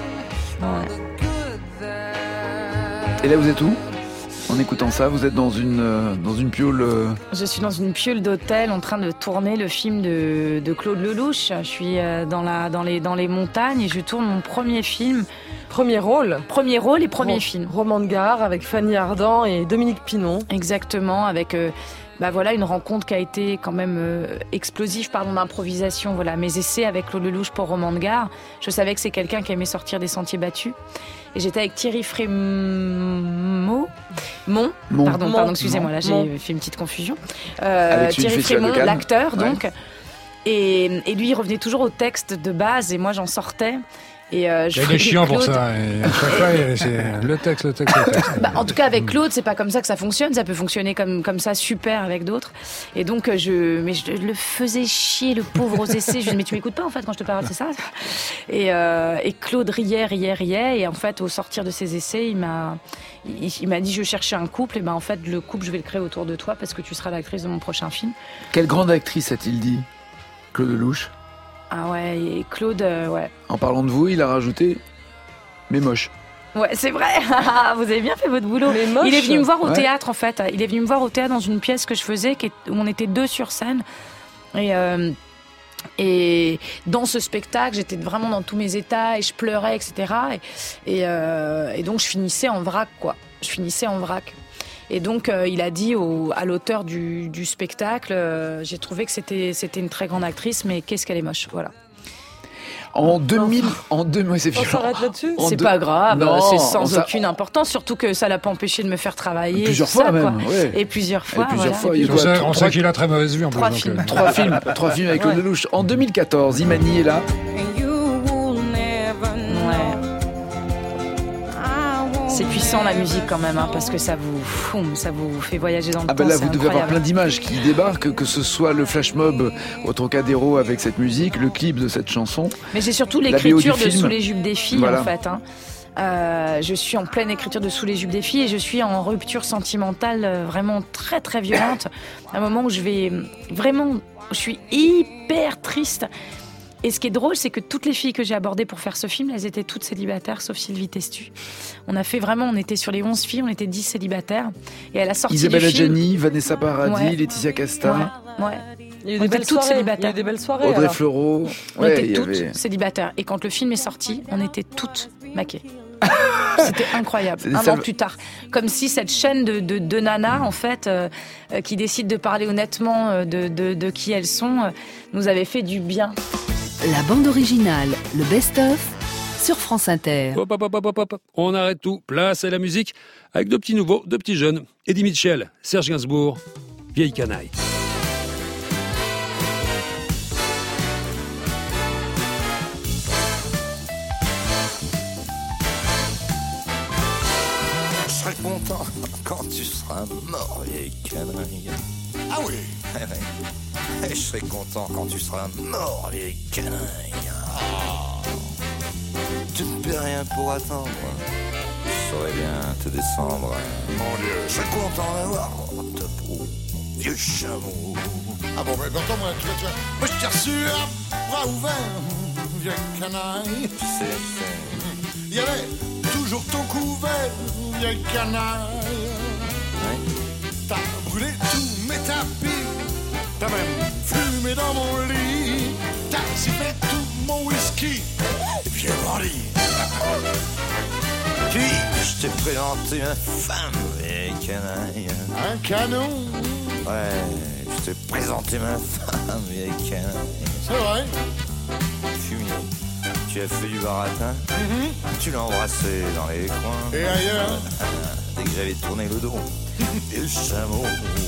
Et là, vous êtes où? En écoutant ça, vous êtes dans une, euh, dans une piole... euh, Je suis dans une piole d'hôtel en train de tourner le film de, de Claude Lelouch. Je suis euh, dans, la, dans, les, dans les montagnes et je tourne mon premier film. Premier rôle. Premier rôle et premier Ro- film. Roman de gare avec Fanny Ardant et Dominique Pinon. Exactement, avec euh, bah voilà, une rencontre qui a été quand même euh, explosive par mon improvisation. Voilà, mes essais avec Claude Lelouch pour Roman de gare. Je savais que c'est quelqu'un qui aimait sortir des sentiers battus. Et j'étais avec Thierry Frémaux. Mon, Mon. pardon, Mon. pardon, excusez-moi, là j'ai Mon. fait une petite confusion. Euh, Avec celui du Thierry Festival de Frémaux, Cannes. l'acteur, Ouais. donc. Et, et lui, il revenait toujours au texte de base et moi j'en sortais. Et euh, je Il y a des voyais chiants pour Claude- ça. Et à chaque fois, c'est le texte, le texte, le texte. Bah, en tout cas, avec Claude, c'est pas comme ça que ça fonctionne. Ça peut fonctionner comme, comme ça, super, avec d'autres. Et donc, euh, je, mais je le faisais chier, le pauvre aux essais. Je lui disais, mais tu m'écoutes pas, en fait, quand je te parle, c'est ça? Et, euh, et Claude riait, riait, riait. Et en fait, au sortir de ses essais, il m'a, il, il m'a dit, je cherchais un couple. Et ben, en fait, le couple, je vais le créer autour de toi parce que tu seras l'actrice de mon prochain film. Quelle grande actrice a-t-il dit? Claude Lelouch. Ah ouais, et Claude, euh, ouais. En parlant de vous, il a rajouté... Mais moche. Ouais, c'est vrai. Vous avez bien fait votre boulot. Mais moche. Il est venu me voir au Ouais. théâtre, en fait. Il est venu me voir au théâtre dans une pièce que je faisais, qui est- où on était deux sur scène. Et, euh, et dans ce spectacle, j'étais vraiment dans tous mes états et je pleurais, et cetera. Et, et, euh, et donc, je finissais en vrac, quoi. Je finissais en vrac. Et donc, euh, il a dit au, à l'auteur du, du spectacle, euh, j'ai trouvé que c'était, c'était une très grande actrice, mais qu'est-ce qu'elle est moche, voilà. En deux mille, en deux mille, c'est On violent. s'arrête là-dessus. En C'est deux- pas grave, Non, c'est sans ça- aucune importance, surtout que ça l'a pas empêché de me faire travailler. Plusieurs tout fois ça, même, quoi. ouais. Et plusieurs fois. Et plusieurs voilà. fois, il y a On quoi, sait, trois- on sait qu'il a très mauvaise vue en plus. Trois donc, films. euh, Trois films, trois films avec Claude Ouais. Lelouch. En deux mille quatorze, Imani est là. C'est puissant la musique quand même, hein, parce que ça vous, foum, ça vous fait voyager dans le Ah temps. ben là, c'est vous devez avoir incroyable. plein d'images qui débarquent, que ce soit le flash mob au Trocadéro avec cette musique, le clip de cette chanson. Mais j'ai surtout La B O l'écriture du de film. Sous les jupes des filles, Voilà. en fait. Hein. Euh, je suis en pleine écriture de Sous les jupes des filles et je suis en rupture sentimentale euh, vraiment très très violente. Un moment où je vais vraiment, je suis hyper triste. Et ce qui est drôle, c'est que toutes les filles que j'ai abordées pour faire ce film, elles étaient toutes célibataires, sauf Sylvie Testu. On a fait vraiment, on était sur les onze filles, on était dix célibataires. Et à la sortie Isabelle du film... Adjani, Vanessa Paradis, Ouais. Laetitia Casta, Ouais, ouais. Il y a eu On des était belles toutes soirées. Il y a célibataires. eu des belles soirées. Audrey alors. Fleurot. On Ouais, était il y toutes avait- célibataires. Et quand le film est sorti, on était toutes maquées. C'était incroyable. C'est des Un an salves- plus tard. Comme si cette chaîne de, de, de nanas, en fait, euh, euh, qui décident de parler honnêtement euh, de, de, de qui elles sont, euh, nous avait fait du bien. La bande originale, le best-of, sur France Inter. Hop, hop, hop, hop, hop, hop. On arrête tout. Place à la musique avec deux petits nouveaux, deux petits jeunes. Eddie Mitchell, Serge Gainsbourg, Vieille canaille. Je serai content quand tu seras mort, vieille canaille. Ah oui. Je serai content quand tu seras mort, vieille canaille. Ah. Tu ne peux rien pour attendre. Je saurais bien te descendre. Mon Dieu, je serais content d'avoir ta peau, vieux chameau. Ah bon, mais pourtant, moi, tu vois, tu vois, moi je t'ai reçu à bras ouverts, vieille canaille. Tu sais, c'est... Il y avait toujours ton couvert, vieille canaille. T'as brûlé tous mes tapis, t'as même fumé dans mon lit, t'as sifflé tout mon whisky, et puis j'ai grandi. Puis je t'ai présenté ma femme, vieille canaille. Un canon. Ouais, je t'ai présenté ma femme, vieille canaille. C'est vrai. Fumier. Tu as fait du baratin, mm-hmm. Tu l'as embrassé dans les coins. Et ailleurs. Dès que j'avais tourné le dos, et le chameau.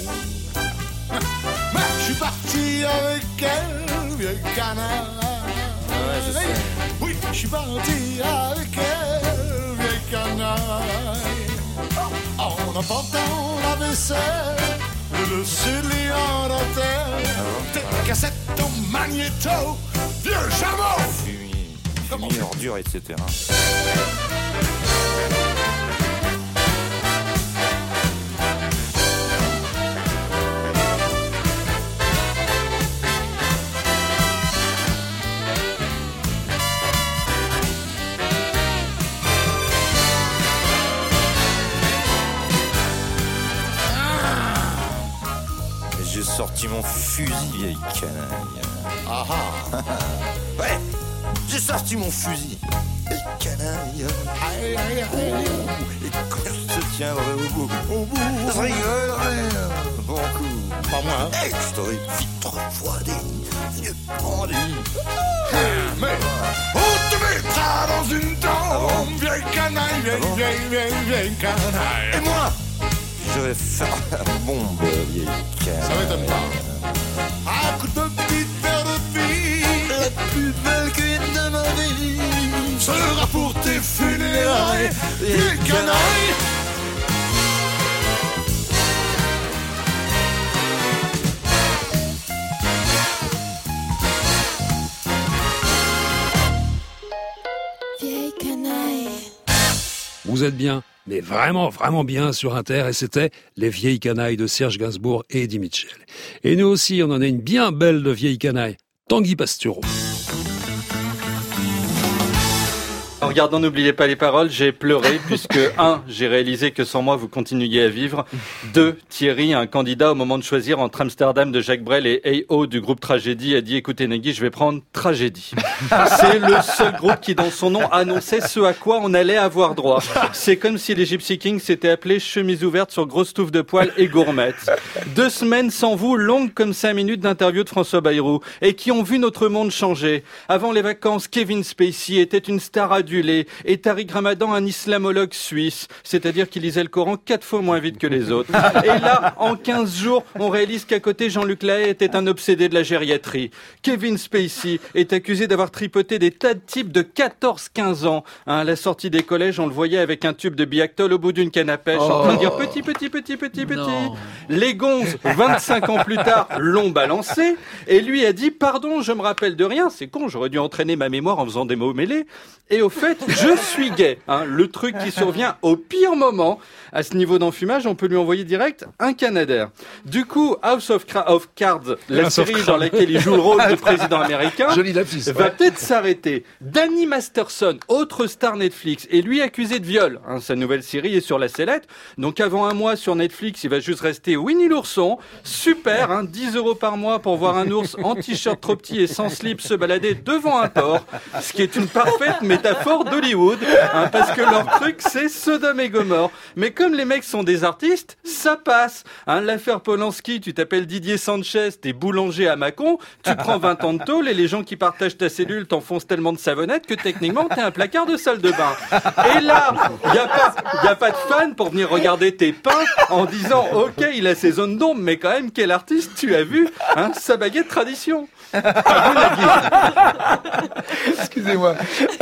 Mais je suis parti avec elle, vieille canaille. Ouais, je sais. Oui, je suis parti avec elle, vieille canaille. En apportant la vaisselle, le dessus de lit en dentelle, tes cassettes au magnéto, vieux chameau. Fumier, ordure, et cetera. J'ai sorti mon fusil, vieille canaille. Ah ah. Ouais, j'ai sorti mon fusil, vieille canaille. Aïe, aïe, aïe. Et quand je te tiendrai au bout, au bout, je rigolerai un bon coup. Pas moi. Et je t'aurais vite refroidi, vieux bandit. Mais on te mettra dans une tombe, vieille canaille, vieille, vieille, vieille, vieille canaille. Et moi, je vais faire la bombe, vieille canaille. Ça m'étonne pas. Un coup de petite paire de filles, la plus belle cuite de ma vie, sera pour tes funérailles, vieille canaille. Vieille canaille. Vous êtes bien, mais vraiment, vraiment bien sur Inter, et c'était Les Vieilles Canailles de Serge Gainsbourg et Eddie Mitchell. Et nous aussi, on en a une bien belle de vieille canaille, Tanguy Pastureau. regardant N'oubliez pas les paroles, j'ai pleuré puisque, un, j'ai réalisé que sans moi, vous continuiez à vivre. Deux, Thierry, un candidat au moment de choisir entre Amsterdam de Jacques Brel et A O du groupe Tragédie, a dit, écoutez Nagui, je vais prendre Tragédie. C'est le seul groupe qui, dans son nom, annonçait ce à quoi on allait avoir droit. C'est comme si les Gypsy Kings s'étaient appelés chemise ouverte sur grosse touffe de poils et gourmette. Deux semaines sans vous, longues comme cinq minutes d'interview de François Bayrou, et qui ont vu notre monde changer. Avant les vacances, Kevin Spacey était une star adulée, et Tariq Ramadan un islamologue suisse, c'est-à-dire qu'il lisait le Coran quatre fois moins vite que les autres. Et là, en quinze jours, on réalise qu'à côté, Jean-Luc Lahaye était un obsédé de la gériatrie. Kevin Spacey est accusé d'avoir tripoté des tas de types de quatorze quinze ans. Hein, à la sortie des collèges, on le voyait avec un tube de Biactol au bout d'une canne à pêche, oh. en train de dire petit, petit, petit, petit, petit. Non. Les gonzes, vingt-cinq ans plus tard, l'ont balancé, et lui a dit, pardon, je me rappelle de rien, c'est con, j'aurais dû entraîner ma mémoire en faisant des mots mêlés. Et au fait, je suis gay. Hein, le truc qui survient au pire moment. À ce niveau d'enfumage, on peut lui envoyer direct un Canadair. Du coup, House of, Cra- of Cards, la House série dans laquelle il joue le rôle du président américain, Joli lapsus, va ouais. peut-être s'arrêter. Danny Masterson, autre star Netflix, est lui accusé de viol. Hein, sa nouvelle série est sur la sellette. Donc avant un mois sur Netflix, il va juste rester Winnie l'ourson. Super, hein, dix euros par mois pour voir un ours en t-shirt trop petit et sans slip se balader devant un port. Ce qui est une parfaite métaphore d'Hollywood, hein, parce que leur truc, c'est Sodome et Gomorrhe. Mais comme les mecs sont des artistes, ça passe. Hein, l'affaire Polanski, tu t'appelles Didier Sanchez, t'es boulanger à Mâcon, tu prends vingt ans de tôle et les gens qui partagent ta cellule t'enfoncent tellement de savonnette que techniquement t'es un placard de salle de bain. Et là, y a pas, y a pas de fan pour venir regarder tes peints en disant ok, il a ses zones d'ombre, mais quand même quel artiste tu as vu, hein, sa baguette tradition. Excusez-moi.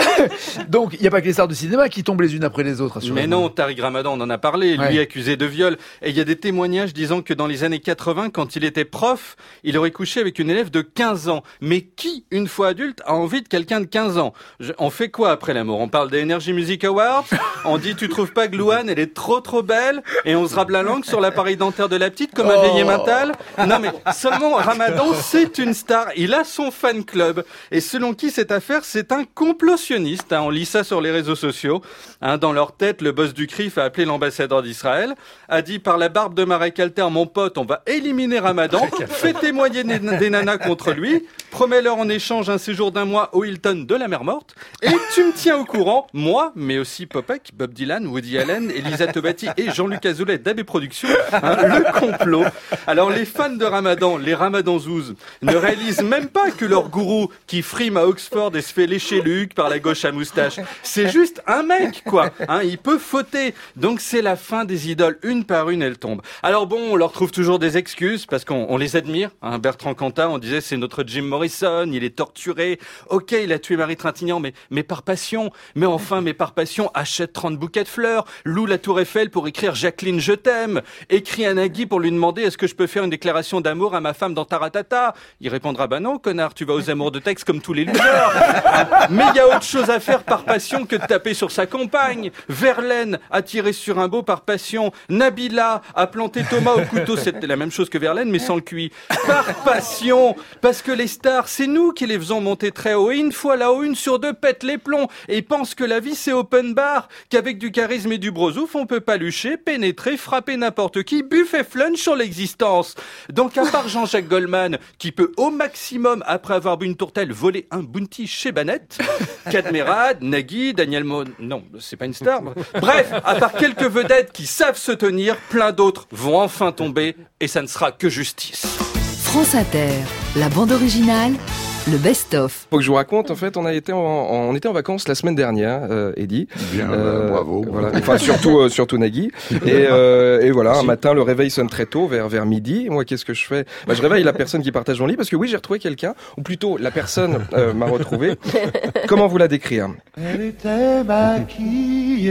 Donc, il n'y a pas que les stars de cinéma qui tombent les unes après les autres, assurément. Mais non, Tariq Ramadan, on en a parlé, lui ouais. accusé de viol. Et il y a des témoignages disant que dans les années quatre-vingts, quand il était prof, il aurait couché avec une élève de quinze ans. Mais qui, une fois adulte, a envie de quelqu'un de quinze ans? Je, On fait quoi après l'amour? On parle des Energy Music Awards? On dit, tu trouves pas que Louane, elle est trop trop belle? Et on se rabe la langue sur l'appareil dentaire de la petite comme un oh. vieil mental? Non mais, seulement Ramadan, c'est une star. Il a son fan club. Et selon qui cette affaire, c'est un complottionniste. Hein, on lit ça sur les réseaux sociaux. Hein, dans leur tête, le boss du C R I F a appelé l'ambassadeur d'Israël, a dit par la barbe de Marek Alter, mon pote, on va éliminer Ramadan, fait témoigner des nanas contre lui, promets-leur en échange un séjour d'un mois au Hilton de la mer Morte, et tu me tiens au courant, moi, mais aussi Popek, Bob Dylan, Woody Allen, Elisa Tobati et Jean-Luc Azoulay d'A B Productions, hein, le complot. Alors les fans de Ramadan, les Ramadanzouz, ne réalisent même pas que leur gourou qui frime à Oxford et se fait lécher le huc par la gauche à moustache, c'est juste un mec, quoi. Hein, il peut fauter. Donc c'est la fin des idoles. Une par une, elles tombent. Alors bon, on leur trouve toujours des excuses parce qu'on on les admire. Hein, Bertrand Cantat, on disait c'est notre Jim Morrison, il est torturé. Ok, il a tué Marie Trintignant, mais, mais par passion. Mais enfin, mais par passion, achète trente bouquets de fleurs, loue la Tour Eiffel pour écrire Jacqueline, je t'aime. Écris à Nagui pour lui demander est-ce que je peux faire une déclaration d'amour à ma femme dans Taratata. Il répondra bah non, connard, tu vas aux amours de texte comme tous les losers. Mais il y a autre chose à faire par passion que de taper sur sa compagne. Verlaine a tiré sur un beau par passion. Nabila a planté Thomas au couteau. C'était la même chose que Verlaine, mais sans le cuit. Par passion. Parce que les stars, c'est nous qui les faisons monter très haut. Et une fois là-haut, une sur deux pète les plombs. Et pense que la vie, c'est open bar. Qu'avec du charisme et du brosouf, on peut pas lucher, pénétrer, frapper n'importe qui, buffet flunch sur l'existence. Donc, à part Jean-Jacques Goldman, qui peut au maximum, après avoir bu une tourtelle, voler un bounty chez Banette, Cadmerade, Nagui, Daniel Mon... Non, c'est pas une star. Bref, à part quelques vedettes qui savent se tenir, plein d'autres vont enfin tomber et ça ne sera que justice. France Inter, la bande originale, le best-of. Faut que je vous raconte, en fait, on a été en, on était en vacances la semaine dernière, euh, Eddy. Bien, euh, bravo. Voilà. Enfin, surtout, euh, surtout Nagui. Et, euh, et voilà, un matin, le réveil sonne très tôt, vers, vers midi. Et moi, qu'est-ce que je fais? Bah, je réveille la personne qui partage mon lit parce que oui, j'ai retrouvé quelqu'un, ou plutôt, la personne euh, m'a retrouvé. Comment vous la décrire? Elle était maquillée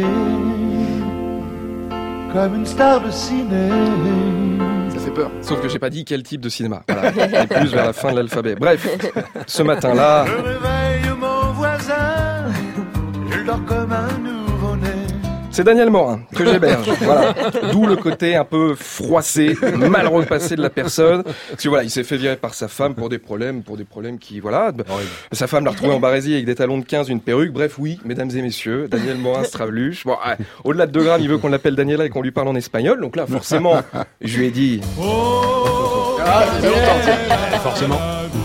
comme une star de ciné. Ça fait peur. Sauf que j'ai pas dit quel type de cinéma. Voilà. Et plus vers la fin de l'alphabet. Bref, ce matin-là. Je réveille mon voisin, je dors comme un nouveau-né. C'est Daniel Morin que j'héberge. Voilà. D'où le côté un peu froissé, mal repassé de la personne. Parce que voilà, il s'est fait virer par sa femme pour des problèmes, pour des problèmes qui, voilà. Sa femme l'a retrouvé en barésie avec des talons de quinze, une perruque. Bref, oui, mesdames et messieurs, Daniel Morin Stravluche. Bon, ah, au-delà de deux grammes, il veut qu'on l'appelle Daniela et qu'on lui parle en espagnol. Donc là, forcément, je lui ai dit. Ah, c'est longtemps, forcément.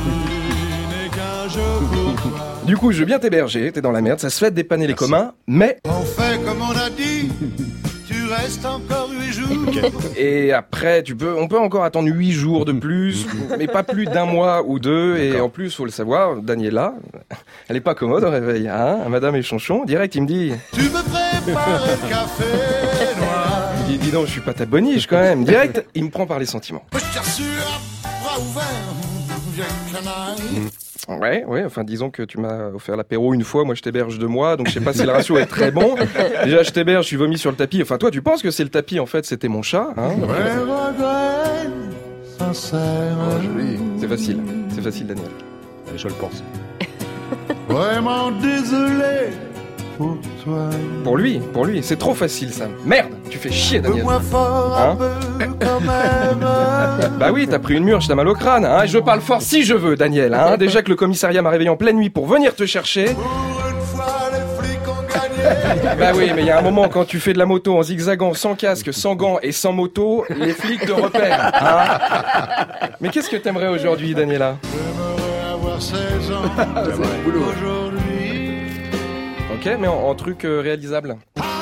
Du coup, je veux bien t'héberger, t'es dans la merde, ça se fait de dépanner les communs, mais... On fait comme on a dit, tu restes encore huit jours. Et après, tu peux, on peut encore attendre huit jours de plus, mais pas plus d'un mois ou deux, et en plus, faut le savoir, Daniela, elle est pas commode au réveil, hein, madame et chonchon, direct, il me dit... Tu me prépares un café noir. Il dit, dis donc, je suis pas ta boniche quand même. Direct, il me prend par les sentiments. Je t'assure, bras ouverts, vieille canaille. Ouais, ouais, enfin disons que tu m'as offert l'apéro une fois, moi je t'héberge deux mois, donc je sais pas si le ratio est très bon. Déjà je t'héberge, je suis vomi sur le tapis, enfin toi tu penses que c'est le tapis, en fait c'était mon chat, hein. Ouais, regret, sincère. Oh, joli. C'est facile, c'est facile Daniel. Je le pense. Vraiment désolé pour toi. Pour lui, pour lui, c'est trop facile ça. Merde, tu fais chier Daniel. Moins fort hein un peu quand même. Bah oui, t'as pris une mûre, je t'ai mal au crâne, hein. Je parle fort si je veux Daniel, hein. Déjà que le commissariat m'a réveillé en pleine nuit pour venir te chercher. Pour une fois les flics ont gagné. Bah oui, mais il y a un moment quand tu fais de la moto en zigzagant, sans casque, sans gants et sans moto, les flics te repèrent, hein. Mais qu'est-ce que t'aimerais aujourd'hui Daniela? J'aimerais avoir seize ans. C'est boulot. Aujourd'hui. Ok, mais en, en truc euh, réalisable.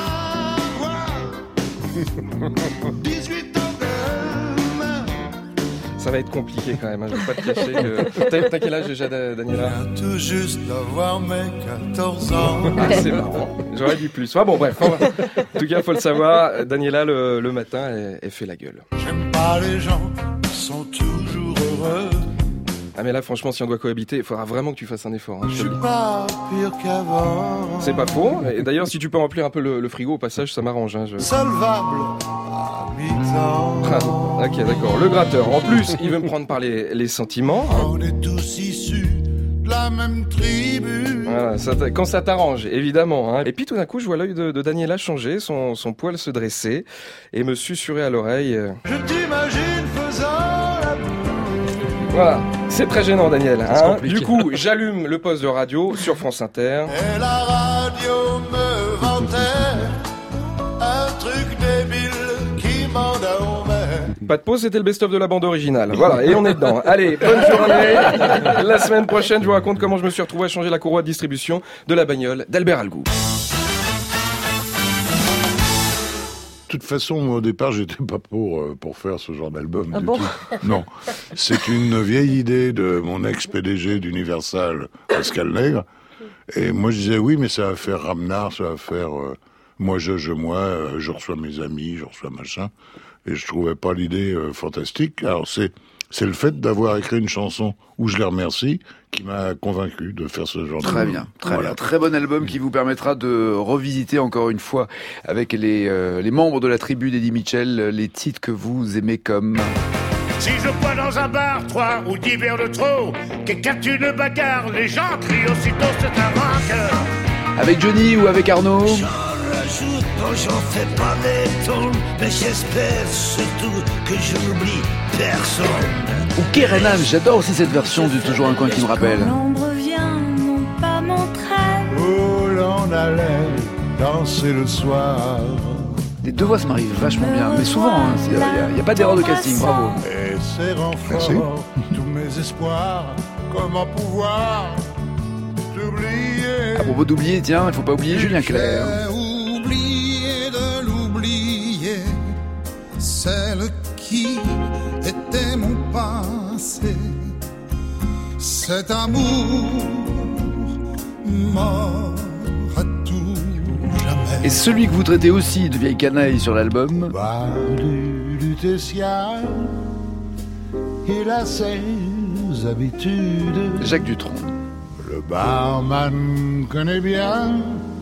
dix-huit ans demain. Ça va être compliqué quand même, hein, je vais pas te cacher que... T'as, t'as quel âge déjà, Daniela? Tout juste d'avoir mes quatorze ans. Ah, c'est marrant, j'aurais dit plus. Ah bon, bref, on va... en tout cas, faut le savoir, Daniela, le, le matin, elle, elle fait la gueule. J'aime pas les gens qui sont toujours heureux. Ah mais là, franchement, si on doit cohabiter, il faudra vraiment que tu fasses un effort. Hein, je suis pas pire qu'avant. C'est pas faux. Et d'ailleurs, si tu peux remplir un peu le, le frigo au passage, ça m'arrange. Hein, je... Solvable à mi-temps. Ah, ok, d'accord. Le gratteur. En plus, il veut me prendre par les, les sentiments. On est tous issus de la même tribu. Voilà, ça quand ça t'arrange, évidemment. Hein. Et puis tout d'un coup, je vois l'œil de, de Daniela changer, son, son poil se dresser et me susurrer à l'oreille. Je t'imagine faisant la boue. Voilà, c'est très gênant Daniel. Hein. Du coup, j'allume le poste de radio sur France Inter. Et la radio me vantait un truc débile qui m'endormait. Pas de pause, c'était le best-of de la bande originale. Voilà, et on est dedans. Allez, bonne journée. La semaine prochaine, je vous raconte comment je me suis retrouvé à changer la courroie de distribution de la bagnole d'Albert Algou. De toute façon, au départ, j'étais pas pour euh, pour faire ce genre d'album. Ah du bon tout. Non, c'est une vieille idée de mon ex-P D G d'Universal, Pascal Nègre. Et moi, je disais oui, mais ça va faire Ramnard, ça va faire euh, moi, je, je, moi, euh, je reçois mes amis, je reçois machin. Et je trouvais pas l'idée euh, fantastique. Alors c'est c'est le fait d'avoir écrit une chanson où je les remercie qui m'a convaincu de faire ce genre de... Très bien, très voilà. bien. Très bon album qui vous permettra de revisiter encore une fois avec les, euh, les membres de la tribu d'Eddie Mitchell les titres que vous aimez comme... Si je bois dans un bar trois ou dix verres de trop, quelqu'un tue une bagarre, les gens crient aussitôt c'est un vainqueur. Avec Johnny ou avec Arnaud? J'en rajoute, non j'en fais pas des tonnes, mais j'espère surtout que je n'oublie personne. Ou Kerenam, j'adore aussi cette version du Toujours un coin qui me rappelle. L'ombre vient, non pas m'entraîne. Où l'on allait danser le soir. Les deux voix se marient vachement bien, mais souvent, il hein, n'y a, a pas d'erreur de casting, bravo. Et c'est renfort, tous mes espoirs, comment pouvoir t'oublier. À propos d'oublier, tiens, il faut pas oublier Julien Clerc. J'ai oublié de l'oublier, celle qui était mon passé. Cet amour mort à tout jamais. Et celui que vous traitez aussi de vieille canaille sur l'album. Bah, du, du Tessia, il a ses habitudes. Jacques Dutronc. Le barman connaît bien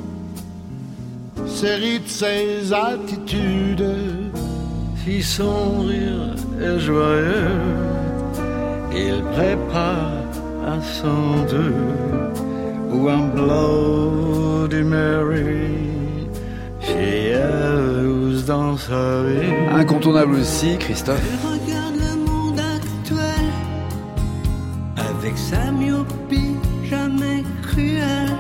ses rites, ses attitudes. Si son rire est joyeux, il prépare un cent deux ou un Bloody Mary. et jalouse dans sa vie. Incontournable aussi, Christophe. Regarde le monde actuel avec sa myopie jamais cruelle,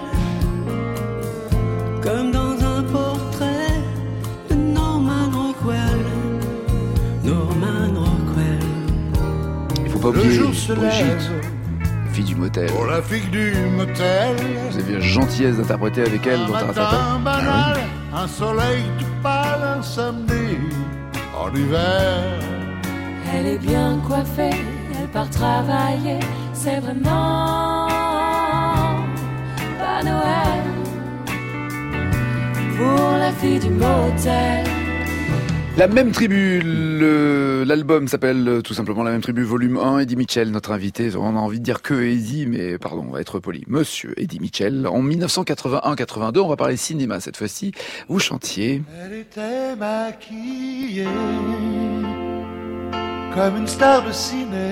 comme dans un portrait de Norman Rockwell. Norman Rockwell. Il faut pas oublier Brigitte, fille du motel. Pour la fille du motel. Vous avez la gentillesse d'interpréter avec elle dans ta Un banal, un soleil tout pâle, un samedi en hiver. Elle est bien coiffée, elle part travailler, c'est vraiment pas Noël pour la fille du motel. La même tribu, le- l'album s'appelle tout simplement La même tribu, volume un. Eddie Mitchell, notre invité. On a envie de dire que Eddie, mais pardon, on va être poli. Monsieur Eddie Mitchell, en dix-neuf cent quatre-vingt-un quatre-vingt-deux, on va parler cinéma cette fois-ci. Vous chantiez. Elle était maquillée comme une star de ciné,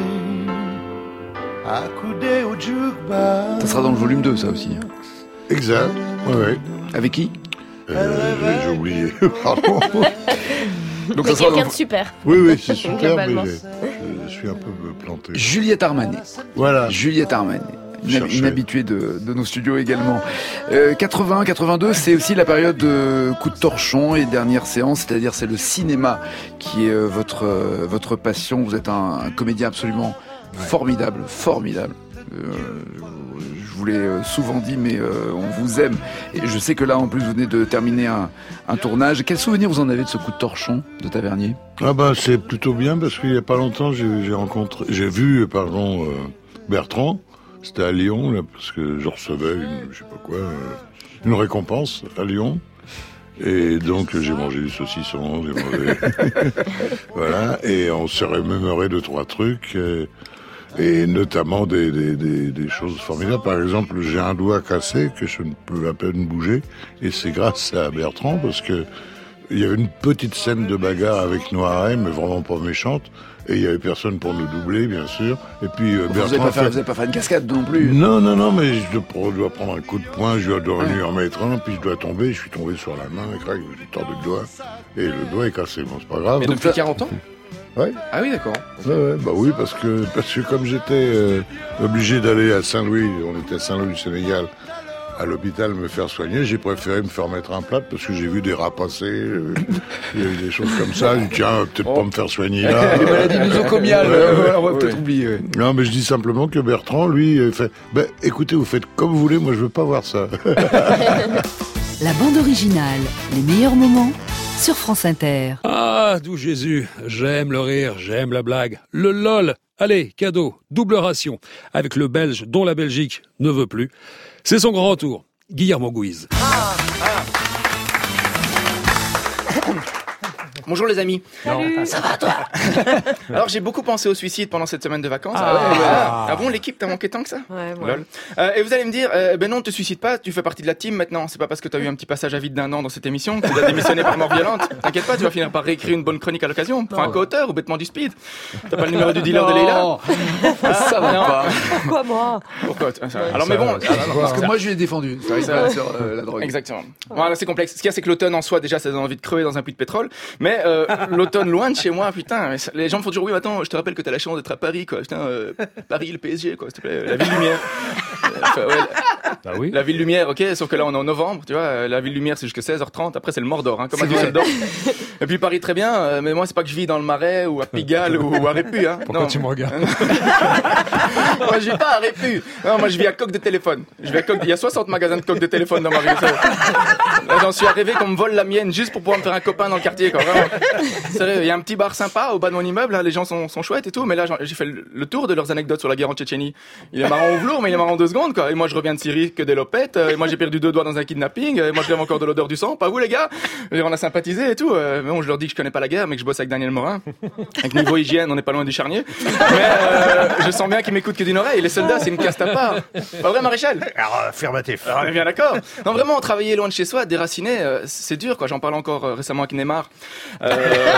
accoudée au jukebox. Ça sera dans le volume deux, ça aussi. Exact, ouais, ouais. Avec qui euh, J'ai oublié, pardon. Donc Mais ça sera quelqu'un dans- de super. Oui, oui, c'est super, mais Globalement. je, je suis un peu planté. Juliette Armanet. Voilà. Juliette Armanet. Une, Cherchez. une habituée de, de nos studios également. Euh, quatre-vingt-un quatre-vingt-deux, c'est aussi la période de coup de torchon et dernière séance, c'est-à-dire c'est le cinéma qui est euh, votre, euh, votre passion. Vous êtes un, un comédien absolument formidable, formidable. Euh, je vous l'ai euh, souvent dit, mais euh, on vous aime. Et je sais que là, en plus, vous venez de terminer un, un tournage. Quel souvenir vous en avez de ce coup de torchon de Tavernier ? Ah bah c'est plutôt bien parce qu'il y a pas longtemps j'ai j'ai rencontré, j'ai vu pardon euh, Bertrand. C'était à Lyon là parce que je recevais une, je sais pas quoi, euh, une récompense à Lyon. Et donc j'ai mangé du saucisson, j'ai mangé voilà et on s'est remémoré deux trois trucs. Et, et notamment des, des, des, des choses formidables. Par exemple, j'ai un doigt cassé que je ne peux à peine bouger, et c'est grâce à Bertrand, parce que il y avait une petite scène de bagarre avec Noiret, mais vraiment pas méchante, et il y avait personne pour nous doubler, bien sûr. Et puis euh, Vous Bertrand n'avez pas, fait- fait- vous avez pas fait une cascade non plus. non, non, non, mais je dois, je dois prendre un coup de poing, je dois lui en mettre un, puis je dois tomber, je suis tombé sur la main, et crac, j'ai tordu le doigt, et le doigt est cassé. Bon, c'est pas grave. Mais depuis quarante ans Ouais. Ah oui, d'accord. Ouais, ouais, bah oui, parce que, parce que comme j'étais euh, obligé d'aller à Saint-Louis, on était à Saint-Louis du Sénégal, à l'hôpital me faire soigner, j'ai préféré me faire mettre un plat parce que j'ai vu des rats passer, euh, il y a eu des choses comme ça, j'ai dit tiens, peut-être pas me faire soigner là. Les maladies nosocomiales, Ouais, euh, ouais, on va ouais. peut-être oublier. ouais. Non, mais je dis simplement que Bertrand, lui, euh, fait, ben, écoutez, vous faites comme vous voulez, moi je veux pas voir ça. La bande originale, les meilleurs moments sur France Inter. Ah, d'où Jésus. J'aime le rire, j'aime la blague. Le lol. Allez, cadeau, double ration. Avec le Belge dont la Belgique ne veut plus. C'est son grand tour. Guillermo Guiz. Bonjour les amis. Salut. Ça va toi? Alors j'ai beaucoup pensé au suicide pendant cette semaine de vacances. Ah. ouais, voilà. Ah bon, l'équipe t'a manqué tant que ça? Ouais, ouais. Lol. Euh, et vous allez me dire, euh, ben non, ne te suicide pas, tu fais partie de la team maintenant. C'est pas parce que t'as eu un petit passage à vide d'un an dans cette émission que tu as démissionné par mort violente. T'inquiète pas, tu vas finir par réécrire une bonne chronique à l'occasion. Prends un co-auteur ou bêtement du speed. T'as pas le numéro du dealer de Leïla? Ah, Ça va non. pas. Pourquoi moi? Pourquoi ça- Ouais, Alors ça mais bon, va, ça va. Parce que moi je lui ai défendu. Ça arrive Ça- pas sur euh, la drogue. Exactement. Voilà, c'est complexe. Ce qu'il y a, c'est que l'automne en soi, déjà, ça donne envie de crever dans un puits de pétrole. Mais euh, l'automne loin de chez moi, putain, mais ça- les gens me font toujours oui. Attends, je te rappelle que t'as la chance d'être à Paris, quoi. Putain, euh, Paris, le P S G, quoi, s'il te plaît, la ville lumière. Euh, enfin, ouais, la, oui. la ville lumière, ok. Sauf que là, on est en novembre, tu vois. euh, La ville lumière, c'est jusqu'à seize heures trente. Après, c'est le Mordor, hein, comme à C'est vrai. Düsseldorf. Et puis Paris, très bien. euh, mais moi, c'est pas que je vis dans le Marais ou à Pigalle ou à Répu, hein. Pourquoi Non. tu me regardes? Moi, je vis pas à Répu. Non, moi, je vis à Coque de téléphone. Je vis à Coque. Il y a soixante magasins de coques de téléphone dans ma ville. ça. Là, j'en suis arrivé qu'on me vole la mienne juste pour pouvoir me faire un copain dans le quartier, quoi. Vraiment. Sérieux, il y a un petit bar sympa au bas de mon immeuble. Là, les gens sont, sont chouettes et tout. Mais là, j'en- j'ai fait le le tour de leurs anecdotes sur la guerre en Tchétchénie. Il est marrant au velours, mais il est marrant en deux secondes, quoi. Et moi, je reviens de Syrie que des lopettes. euh, Et moi, j'ai perdu deux doigts dans un kidnapping. Et moi, je lève encore de l'odeur du sang. Pas vous, les gars. Et on a sympathisé et tout. euh, Mais bon, je leur dis que je connais pas la guerre, mais que je bosse avec Daniel Morin. Avec niveau hygiène, on n'est pas loin du charnier. Mais euh, je sens bien qu'ils m'écoutent que d'une oreille. Les soldats, c'est une caste à part. Pas vrai, maréchal? Alors, affirmatif. Alors, on est bien d'accord. Non, vraiment, travailler loin de chez soi, déraciné, euh, c'est dur, quoi. J'en parlais encore euh, récemment avec Neymar, euh,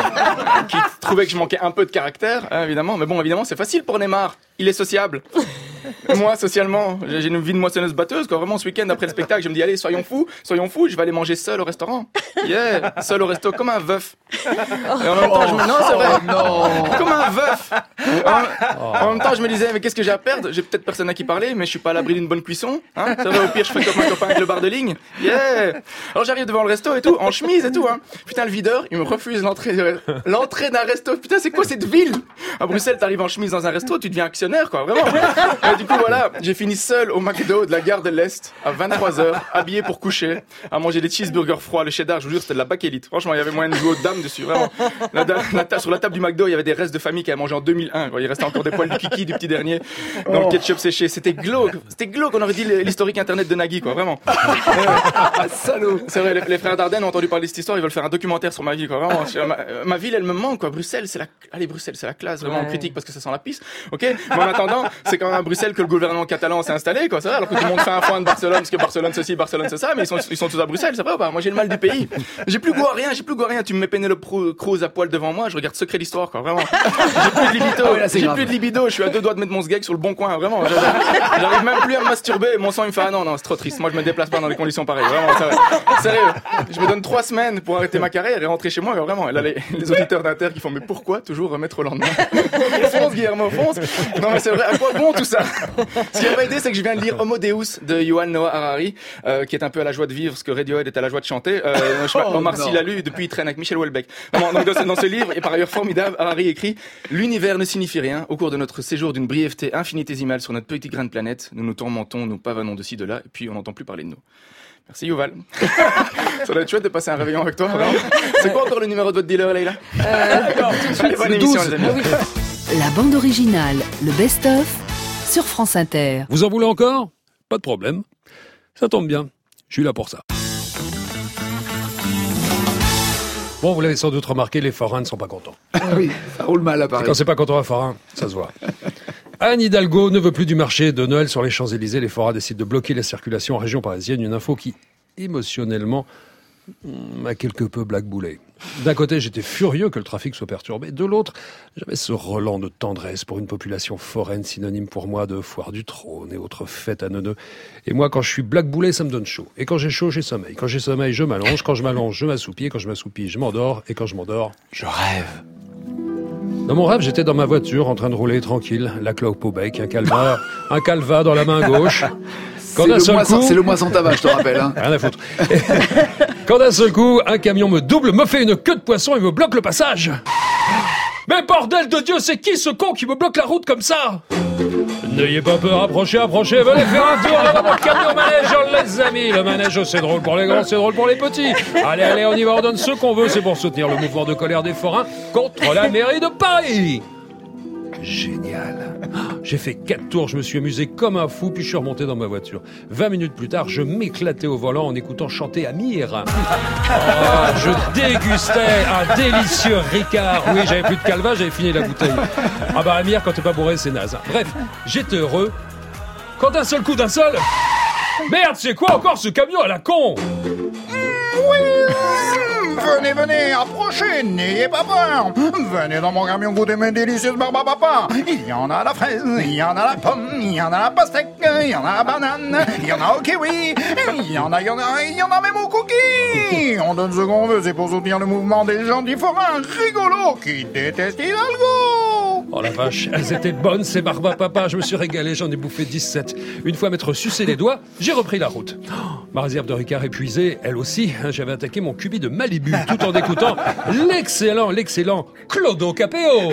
qui trouvait que je manquais un peu de caractère, hein, évidemment. Mais bon, évidemment, c'est facile pour Neymar. Il est sociable. Moi, socialement, j'ai une vie de moissonneuse batteuse, quoi. Vraiment, ce week-end, après le spectacle, je me dis, allez, soyons fous, soyons fous, je vais aller manger seul au restaurant. Yeah, seul au resto, comme un veuf. Et en même temps, je me... Non, c'est vrai. Oh, non. Comme un veuf. En... en même temps, je me disais, mais qu'est-ce que j'ai à perdre? J'ai peut-être personne à qui parler, mais je suis pas à l'abri d'une bonne cuisson. Hein, c'est vrai, au pire, je fais comme un copain avec le bar de ligne. Yeah. Alors, j'arrive devant le resto et tout, en chemise et tout, hein. Putain, le videur, il me refuse l'entrée, l'entrée d'un resto. Putain, c'est quoi cette ville? À Bruxelles, t'arrives en chemise dans un resto, tu deviens actionnaire, quoi, vraiment. Et du coup, voilà, j'ai fini seul au McDo de la gare de l'Est, à vingt-trois heures, habillé pour coucher, à manger des cheeseburgers froids, le cheddar, je vous jure, c'était de la bakélite. Franchement, il y avait moyen de jouer aux dames dessus, vraiment. La, la, la, sur la table du McDo, il y avait des restes de famille qui avaient mangé en deux mille un, quoi. Il restait encore des poils du kiki du petit dernier, dans le ketchup séché. C'était glauque. C'était glauque, on aurait dit l'historique internet de Nagui, quoi, vraiment. Ah, salaud. C'est vrai, les, les frères Dardenne ont entendu parler de cette histoire, ils veulent faire un documentaire sur ma vie, quoi, vraiment. Ma, ma ville, elle me manque, quoi. Bruxelles, c'est la, allez, Bruxelles, c'est la classe, vraiment, on critique parce que ça sent la pisse, ok? Mais en attendant, c'est quand même à Bruxelles que le gouvernement catalan s'est installé, quoi, c'est vrai, alors que tout le monde fait un foin de Barcelone, parce que Barcelone ceci, Barcelone c'est ça, mais ils sont, ils sont tous à Bruxelles, c'est vrai ou pas? Moi, j'ai le mal du pays. J'ai plus goût à rien, j'ai plus goût à rien. Tu me mets Penelope Cruz à poil devant moi, je regarde Secret d'Histoire, quoi, vraiment. J'ai plus de libido, Ah oui, là, c'est j'ai grave. plus de libido, je suis à deux doigts de mettre mon sgeg sur le bon coin, vraiment. J'arrive, j'arrive même plus à me masturber, mon sang il me fait, ah non, non, c'est trop triste, moi je me déplace pas dans des conditions pareilles, vraiment, c'est vrai. Sérieux. Je me donne trois semaines pour arrêter ma carrière et rentrer chez moi, vraiment. Et là, les, les auditeurs d'Inter qui font, mais pourquoi toujours remettre au lendemain? Fonce, Guillermo, fonce. Non, mais c'est vrai, à quoi bon tout ça? Ce qui m'a aidé, c'est que je viens de lire Homo Deus de Yuval Noah Harari, euh, qui est un peu à la joie de vivre, ce que Radiohead est à la joie de chanter. Euh, je sais pas, Oh, Omar Sy non. l'a lu, depuis il traîne avec Michel Houellebecq. Vraiment, donc, dans, ce, dans ce livre, et par ailleurs formidable, Harari écrit « L'univers ne signifie rien. Au cours de notre séjour d'une brièveté infinitésimale sur notre petit grain de planète, nous nous tourmentons, nous pavanons de ci, de là, et puis on n'entend plus parler de nous. » Merci Yuval. Ça doit être chouette de passer un réveillon avec toi. vraiment. C'est quoi encore le numéro de votre dealer, Leïla? Euh, Allez, bonne émission, les amis. La bande originale, le best-of, sur France Inter. Vous en voulez encore? Pas de problème. Ça tombe bien. Je suis là pour ça. Bon, vous l'avez sans doute remarqué, les forains ne sont pas contents. Ah oui, ça roule mal à Et Paris. quand c'est pas content un forain, ça se voit. Anne Hidalgo ne veut plus du marché de Noël sur les Champs-Élysées. Les forains décident de bloquer la circulation en région parisienne. Une info qui, émotionnellement, m'a quelque peu blackboulé. D'un côté, j'étais furieux que le trafic soit perturbé. De l'autre, j'avais ce relent de tendresse pour une population foraine, synonyme pour moi de foire du trône et autres fêtes à neuneux. Et moi, quand je suis blackboulé, ça me donne chaud. Et quand j'ai chaud, j'ai sommeil. Quand j'ai sommeil, je m'allonge. Quand je m'allonge, je m'assoupis. Et quand je m'assoupis, je m'endors. Et quand je m'endors, je rêve. Dans mon rêve, j'étais dans ma voiture, en train de rouler tranquille, la clope au bec, un calva, un calva dans la main gauche. Quand C'est d'un le, seul mois sans, coup- c'est le mois sans tabac, je te rappelle. Hein. Rien à foutre. Quand d'un seul coup, un camion me double, me fait une queue de poisson et me bloque le passage. Mais bordel de Dieu, c'est qui ce con qui me bloque la route comme ça? N'ayez pas peur, approchez, approchez, venez faire un tour dans votre camion manège, les amis. Le manège, c'est drôle pour les grands, c'est drôle pour les petits. Allez, allez, on y va, on donne ce qu'on veut, c'est pour soutenir le mouvement de colère des forains contre la mairie de Paris. Génial. J'ai fait quatre tours, je me suis amusé comme un fou, puis je suis remonté dans ma voiture. Vingt minutes plus tard, je m'éclatais au volant en écoutant chanter Amir. Oh, je dégustais un délicieux Ricard. Oui, j'avais plus de calva, j'avais fini la bouteille. Ah bah Amir, quand t'es pas bourré, c'est naze. Bref, j'étais heureux. Quand d'un seul coup, d'un seul... Merde, c'est quoi encore ce camion à la con? Venez, venez, approchez, n'ayez pas peur. Venez dans mon camion goûter mes délicieuses barbes à papa. Il y en a à la fraise, il y en a à la pomme, il y en a à la pastèque, il y en a à la banane, il y en a au kiwi, il y en a, il y en a, il y en a même au cookie. On donne ce qu'on veut, c'est pour soutenir le mouvement des gens du forain rigolos qui détestent Hidalgo. Oh la vache, elles étaient bonnes ces barbes à papa, je me suis régalé, j'en ai bouffé dix-sept. Une fois m'être sucé les doigts, j'ai repris la route. Oh, ma réserve de Ricard épuisée, elle aussi, j'avais attaqué mon cubi de Malibu tout en écoutant l'excellent, l'excellent Clodo Capéo.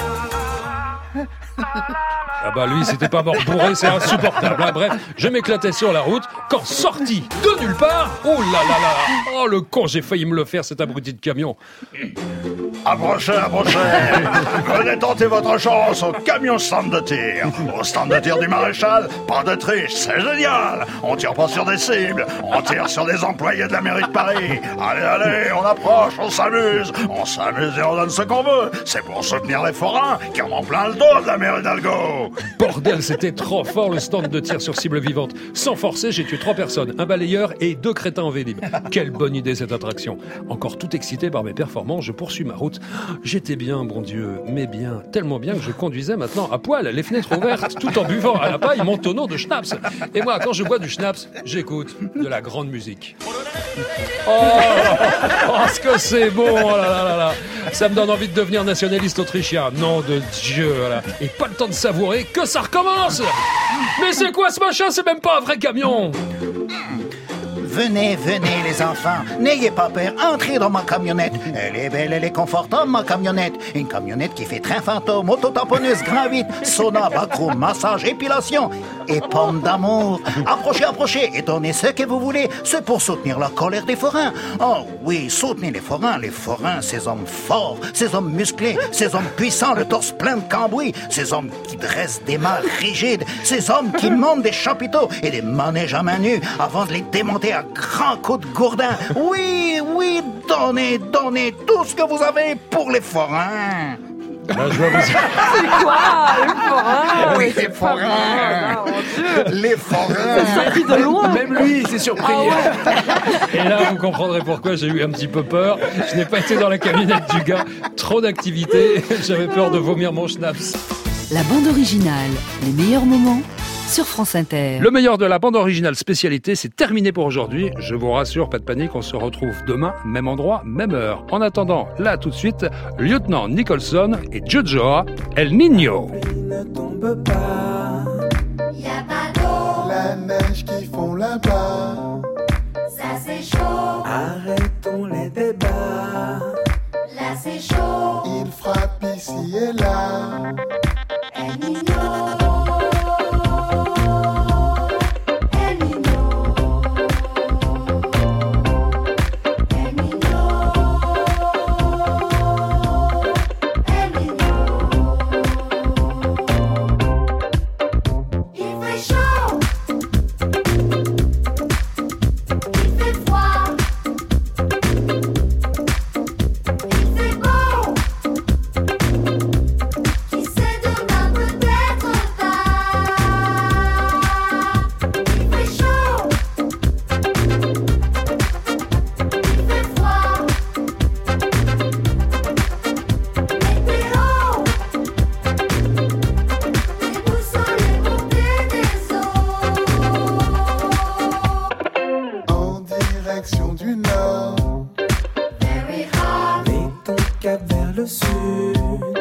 Ah bah lui, c'était pas mort bourré, c'est insupportable. Hein. Bref, je m'éclatais sur la route quand sorti de nulle part, oh là là là, oh le con, j'ai failli me le faire cet abruti de camion. Approchez, approchez. Venez tenter votre chance au camion stand de tir. Au stand de tir du maréchal, pas de triche, c'est génial. On tire pas sur des cibles, on tire sur des employés de la mairie de Paris. Allez, allez, on approche, on s'amuse. On s'amuse et on donne ce qu'on veut. C'est pour soutenir les forains qui en ont plein le dos de la mairie d'Hidalgo. Oh, bordel, c'était trop fort le stand de tir sur cible vivante. Sans forcer, j'ai tué trois personnes, un balayeur et deux crétins en vélib. Quelle bonne idée cette attraction. Encore tout excité par mes performances, je poursuis ma route. J'étais bien, bon Dieu, mais bien, tellement bien que je conduisais maintenant à poil, les fenêtres ouvertes, tout en buvant à la paille mon tonneau de schnapps. Et moi, quand je bois du schnapps, j'écoute de la grande musique. Oh, oh, ce que c'est bon, oh là là là là. Ça me donne envie de devenir nationaliste autrichien. Nom de Dieu, voilà. Et pas le temps de savourer que ça recommence. Mais c'est quoi ce machin? C'est même pas un vrai camion. Venez, venez les enfants, n'ayez pas peur, entrez dans ma camionnette. Elle est belle, elle est confortable ma camionnette. Une camionnette qui fait train fantôme, auto-tamponneuse, grand vite, sauna, backroom, massage, épilation et pomme d'amour. Approchez, approchez et donnez ce que vous voulez. C'est pour soutenir la colère des forains. Oh oui, soutenez les forains, les forains, ces hommes forts, ces hommes musclés, ces hommes puissants, le torse plein de cambouis, ces hommes qui dressent des mains rigides, ces hommes qui montent des chapiteaux et des manèges à main nue avant de les démonter à grands coups de gourdin. Oui, oui, donnez, donnez tout ce que vous avez pour les forains. Là, je vois vous... C'est quoi, les forains? Oui, les forains. Oh, mon Dieu. Les forains. Ça sortit de loin. Même lui, il s'est surpris. Ah ouais. Et là, vous comprendrez pourquoi j'ai eu un petit peu peur. Je n'ai pas été dans la camionnette du gars. Trop d'activité. J'avais peur de vomir mon schnapps. La bande originale, les meilleurs moments sur France Inter. Le meilleur de la bande originale spécialité, c'est terminé pour aujourd'hui. Je vous rassure, pas de panique, on se retrouve demain, même endroit, même heure. En attendant, là tout de suite, Lieutenant Nicholson et Jojo, El Niño. Il ne tombe pas, y'a pas d'eau, la neige qui fond là-bas, ça c'est chaud, arrêtons les débats, là c'est chaud, il frappe ici et là, El Niño. Mets ton cap vers le sud.